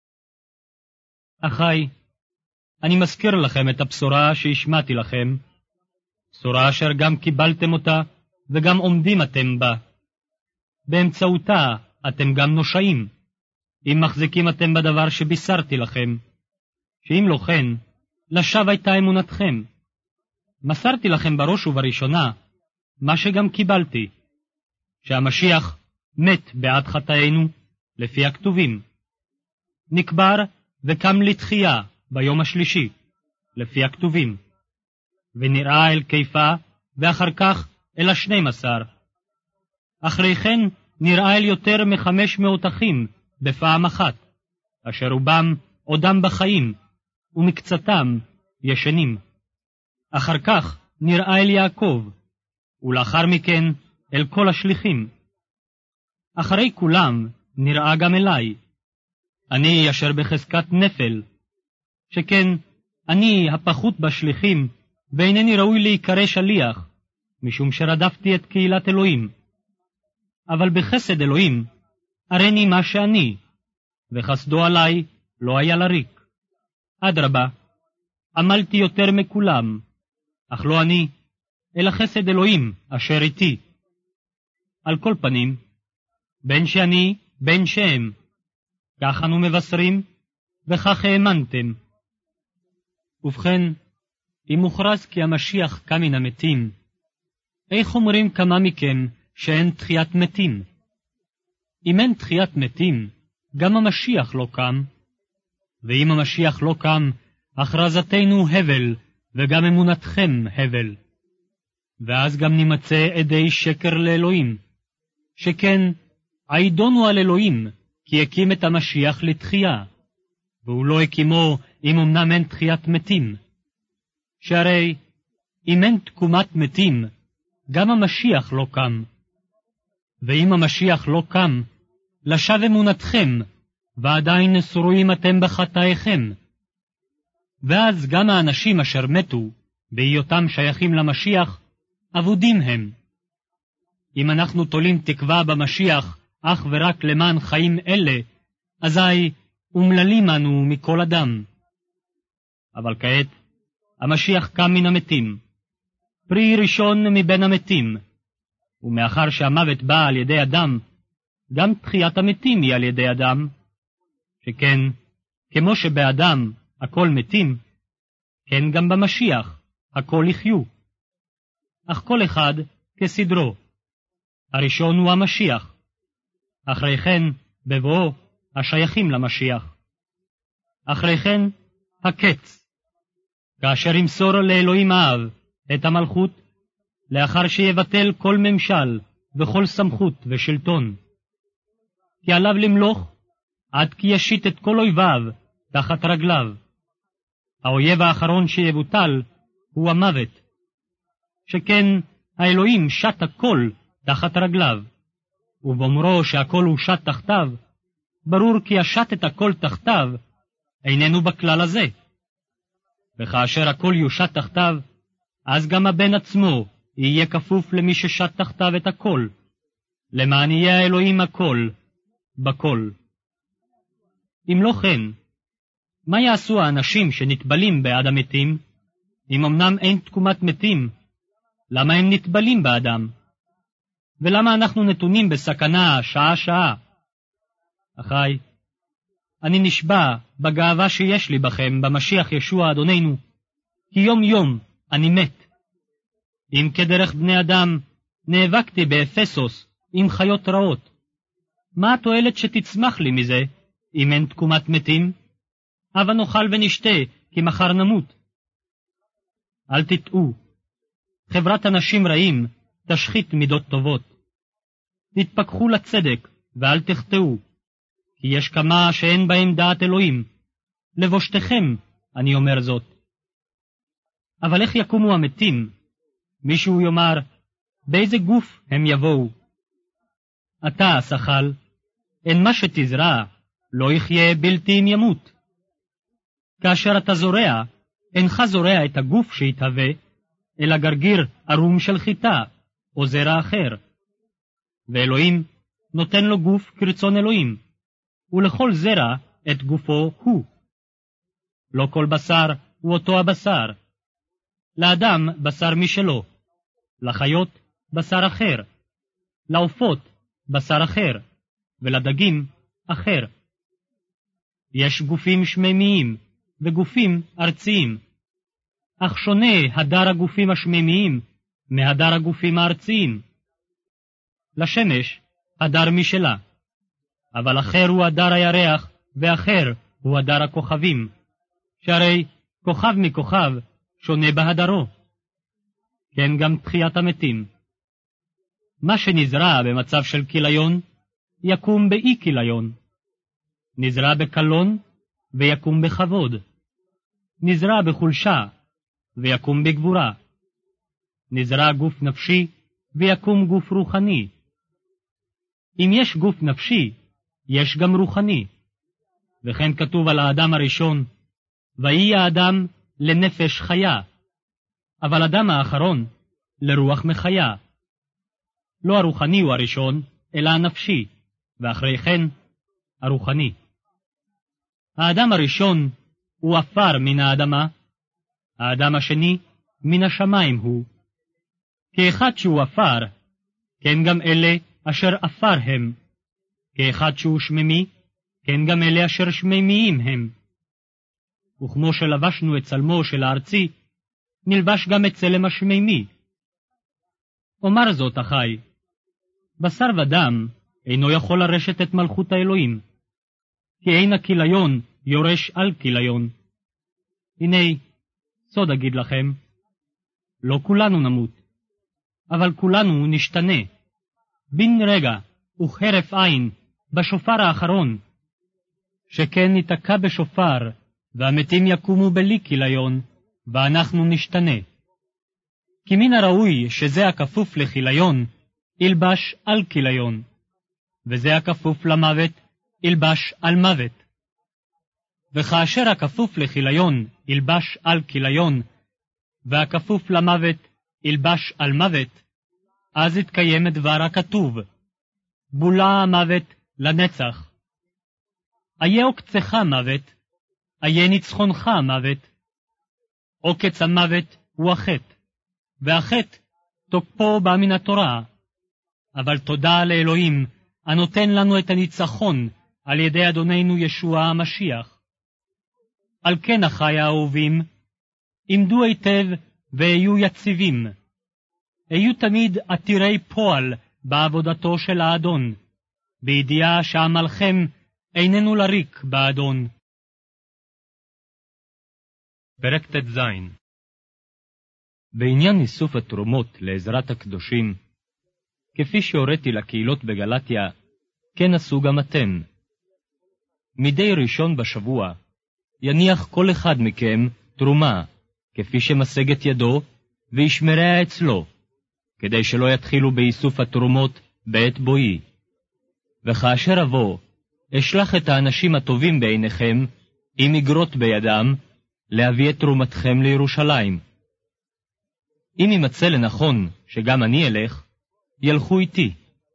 אחי, אני מזכיר לכם את הבשורה שהשמעתי לכם, בשורה אשר גם קיבלתם אותה וגם עומדים אתם בה. באמצעותה אתם גם נושעים, אם מחזיקים אתם בדבר שבישרתי לכם, שאם לא כן, לשווא הייתה אמונתכם. מסרתי לכם בראש ובראשונה, מה שגם קיבלתי, שהמשיח מת בעד חטאינו, לפי הכתובים. נקבר וקם לתחייה ביום השלישי, לפי הכתובים. ונראה אל קיפה, ואחר כך אל 12. אחרי כן נראה אל יותר מ500 אחים בפעם אחת, אשר רובם עודם בחיים, ומקצתם ישנים. אחר כך נראה אל יעקב, ולאחר מכן אל כל השליחים. אחרי כולם נראה גם אליי, אני אשר בחזקת נפל, שכן אני הפחות בשליחים, ואינני ראוי להיקרא שליח, משום שרדפתי את קהילת אלוהים. אבל בחסד אלוהים, הריני מה שאני, וחסדו עלי לא היה לריק. אדרבה, עמלתי יותר מכולם, אך לא אני, אלא חסד אלוהים אשר איתי. על כל פנים, בין שאני, בין שהם, כך אנו מבשרים, וכך האמנתם. ובכן, אם מוכרז כי המשיח קם מן המתים, איך אומרים כמה מכם שאין תחיית מתים? אם אין תחיית מתים, גם המשיח לא קם, ואם המשיח לא קם, הכרזתנו הבל, וגם אמונתכם הבל. ואז גם נמצא עדי שקר לאלוהים, שכן עידונו על אלוהים, כי הקים את המשיח לתחייה, והוא לא הקימו אם אמנם אין תחיית מתים. שהרי אם אין תקומת מתים, גם המשיח לא קם. ואם המשיח לא קם, לשווא אמונתכם, ועדיין שרויים אתם בחטאיכם. ואז גם האנשים אשר מתו, בהיותם שייכים למשיח, אבודים הם. אם אנחנו תולים תקווה במשיח אך ורק למען חיים אלה, אזי אומללים אנו מכל אדם. אבל כעת, המשיח קם מן המתים, פרי ראשון מבין המתים, ומאחר שהמוות בא על ידי אדם, גם תחיית המתים היא על ידי אדם, שכן, כמו שבאדם הכל מתים, כן גם במשיח הכל יחיו. אך כל אחד כסדרו. הראשון הוא המשיח, אחרי כן בבואו השייכים למשיח. אחרי כן הקץ, כאשר ימסור לאלוהים האב את המלכות, לאחר שיבטל כל ממשל וכל סמכות ושלטון. כי עליו למלוך עד כי ישית את כל אויביו תחת רגליו. האויב האחרון שיבוטל הוא המוות, שכן האלוהים שט הכל תחת רגליו, ובאומרו שהכל הוא שט תחתיו, ברור כי השט את הכל תחתיו איננו בכלל הזה. וכאשר הכל יושט תחתיו, אז גם הבן עצמו יהיה כפוף למי ששט תחתיו את הכל, למען יהיה האלוהים הכל בכל. אם לא כן, מה יעשו האנשים שנטבלים בעד המתים? אם אמנם אין תקומת מתים, למה הם נטבלים בעדם? ולמה אנחנו נתונים בסכנה שעה-שעה? אחי, אני נשבע בגאווה שיש לי בכם במשיח ישוע אדוננו, כי יום יום אני מת. אם כדרך בני אדם נאבקתי באפסוס עם חיות רעות, מה התועלת שתצמח לי מזה אם אין תקומת מתים? הבה נאכל ונשתה, כי מחר נמות. אל תטעו, חברת אנשים רעים תשחית מידות טובות. תתפקחו לצדק ואל תחטאו, כי יש כמה שאין בהם דעת אלוהים. לבושתכם אני אומר זאת. אבל איך יקומו המתים? מישהו יאמר, באיזה גוף הם יבואו? אתה, השחל, אין מה שתזרע, לא יחיה בלתי אם ימות. כאשר אתה זורע, אינך זורע את הגוף שיתהווה, אלא גרגיר ערום של חיטה, או זרע אחר. ואלוהים נותן לו גוף כרצון אלוהים, ולכל זרע את גופו הוא. לא כל בשר הוא אותו הבשר. לאדם בשר משלו, לחיות בשר אחר, לעופות בשר אחר, ולדגים אחר. יש גופים שמימיים וגופים ארציים, אך שונה הדר הגופים השמימיים מהדר הגופים הארציים. לשמש הדר משלה, אבל אחר הוא הדר הירח ואחר הוא הדר הכוכבים, שהרי כוכב מכוכב שונה בהדרו. כן גם תחיית המתים. מה שנזרע במצב של כיליון, יקום באי כיליון. נזרע בקלון, ויקום בכבוד. נזרע בחולשה, ויקום בגבורה. נזרע גוף נפשי, ויקום גוף רוחני. אם יש גוף נפשי, יש גם רוחני. וכן כתוב על האדם הראשון, ויהי האדם לנפש חיה, אבל אדם האחרון לרוח מחיה. לא הרוחני הוא הראשון, אלא הנפשי, ואחרי כן הרוחני. האדם הראשון הוא עפר מן האדמה, האדם השני מן השמיים הוא. כאחד שהוא עפר, כן גם אלה אשר עפר הם. כאחד שהוא שמימי, כן גם אלה אשר שמימיים הם. וכמו שלבשנו את צלמו של הארצי, נלבש גם את צלם השמימי. אומר זאת, אחי, בשר ודם אינו יכול לרשת את מלכות האלוהים, כי אין הכיליון יורש על כיליון. הנה, סוד אגיד לכם, לא כולנו נמות, אבל כולנו נשתנה. בן רגע וכהרף עין בשופר האחרון, שכן ניתקע בשופר, והמתים יקומו בלי כיליון, ואנחנו נשתנה. כי מן הראוי שזה הכפוף לכיליון, ילבש על כיליון, וזה הכפוף למוות, ילבש על מוות. וכאשר הכפוף לכיליון ילבש על כיליון, והכפוף למוות ילבש על מוות, אז יתקיים דבר הכתוב, בולה המוות לנצח. איה עוקצך מוות, איה ניצחונך מוות. עוקץ המוות הוא החטא, והחטא תוקפו בא מן התורה. אבל תודה לאלוהים הנותן לנו את הניצחון על ידי אדוננו ישוע המשיח. על כן, אחי האהובים, עמדו היטב והיו יציבים. היו תמיד עתירי פועל בעבודתו של האדון, בידיעה שעמלכם איננו לריק באדון. פרק ט"ז. בעניין איסוף התרומות לעזרת הקדושים, כפי שהוריתי לקהילות בגלתיה, כן עשו גם אתם. מדי ראשון בשבוע יניח כל אחד מכם תרומה, כפי שמשגת ידו, וישמריה אצלו, כדי שלא יתחילו באיסוף התרומות בעת בואי. וכאשר אבוא, אשלח את האנשים הטובים בעיניכם, עם אגרות בידם, להביא את תרומתכם לירושלים. אם ימצא לנכון שגם אני אלך, ילכו איתי.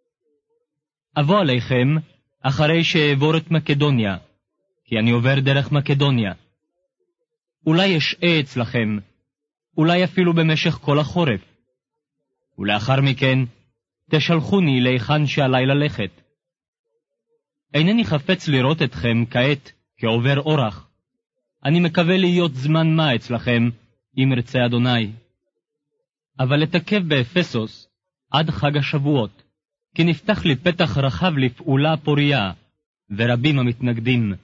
אבוא עליכם אחרי שאעבור את מקדוניה, כי אני עובר דרך מקדוניה. אולי אשעה אצלכם, אולי אפילו במשך כל החורף. ולאחר מכן תשלחוני להיכן שעלי ללכת. אינני חפץ לראות אתכם כעת כעובר אורח. אני מקווה להיות זמן מה אצלכם, אם ירצה אדוני. אבל לתקף באפסוס עד חג השבועות, כי נפתח לי פתח רחב לפעולה פוריה, ורבים המתנגדים.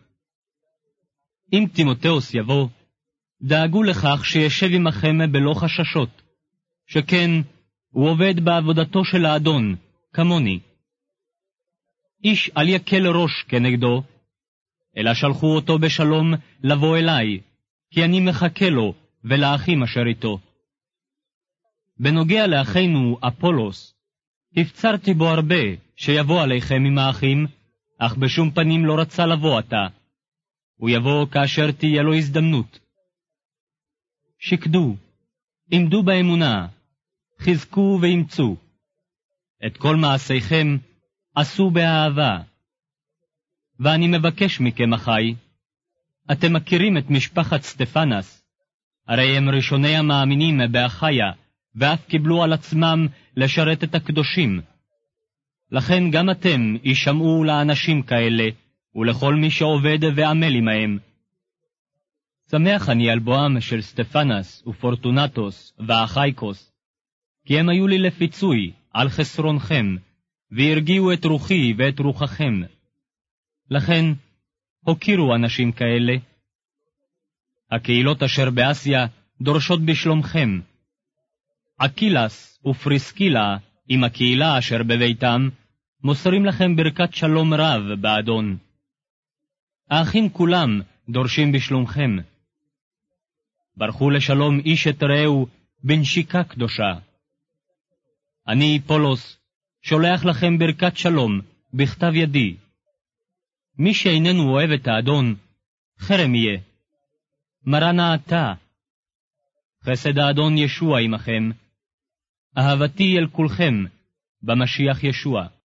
אם תימותאוס יבוא, דאגו לכך שישב עמכם בלא חששות, שכן הוא עובד בעבודתו של האדון, כמוני. איש אל יקל ראש כנגדו, אלא שלחו אותו בשלום לבוא אליי, כי אני מחכה לו ולאחים אשר איתו. בנוגע לאחינו אפולוס, הפצרתי בו הרבה שיבוא עליכם עם האחים, אך בשום פנים לא רצה לבוא עתה. הוא יבוא כאשר תהיה לו הזדמנות. שקדו, עמדו באמונה, חזקו ואמצו. את כל מעשיכם עשו באהבה. ואני מבקש מכם, אחי, אתם מכירים את משפחת סטפנס, הרי הם ראשוני המאמינים באחיה, ואף קיבלו על עצמם לשרת את הקדושים. לכן גם אתם ישמעו לאנשים כאלה, ולכל מי שעובד ועמל עמהם. שמח אני על בואם של סטפנס ופורטונטוס ואחייקוס, כי הם היו לי לפיצוי על חסרונכם, והרגיעו את רוחי ואת רוחכם. לכן, הוקירו אנשים כאלה. הקהילות אשר באסיה דורשות בשלומכם. אקילס ופריסקילה עם הקהילה אשר בביתם, מוסרים לכם ברכת שלום רב באדון. האחים כולם דורשים בשלומכם. ברכו לשלום איש את רעהו בנשיקה קדושה. אני, פולוס, שולח לכם ברכת שלום בכתב ידי. מי שאיננו אוהב את האדון, חרם יהיה. מרנה אתה. חסד האדון ישוע עמכם. אהבתי אל כולכם במשיח ישוע.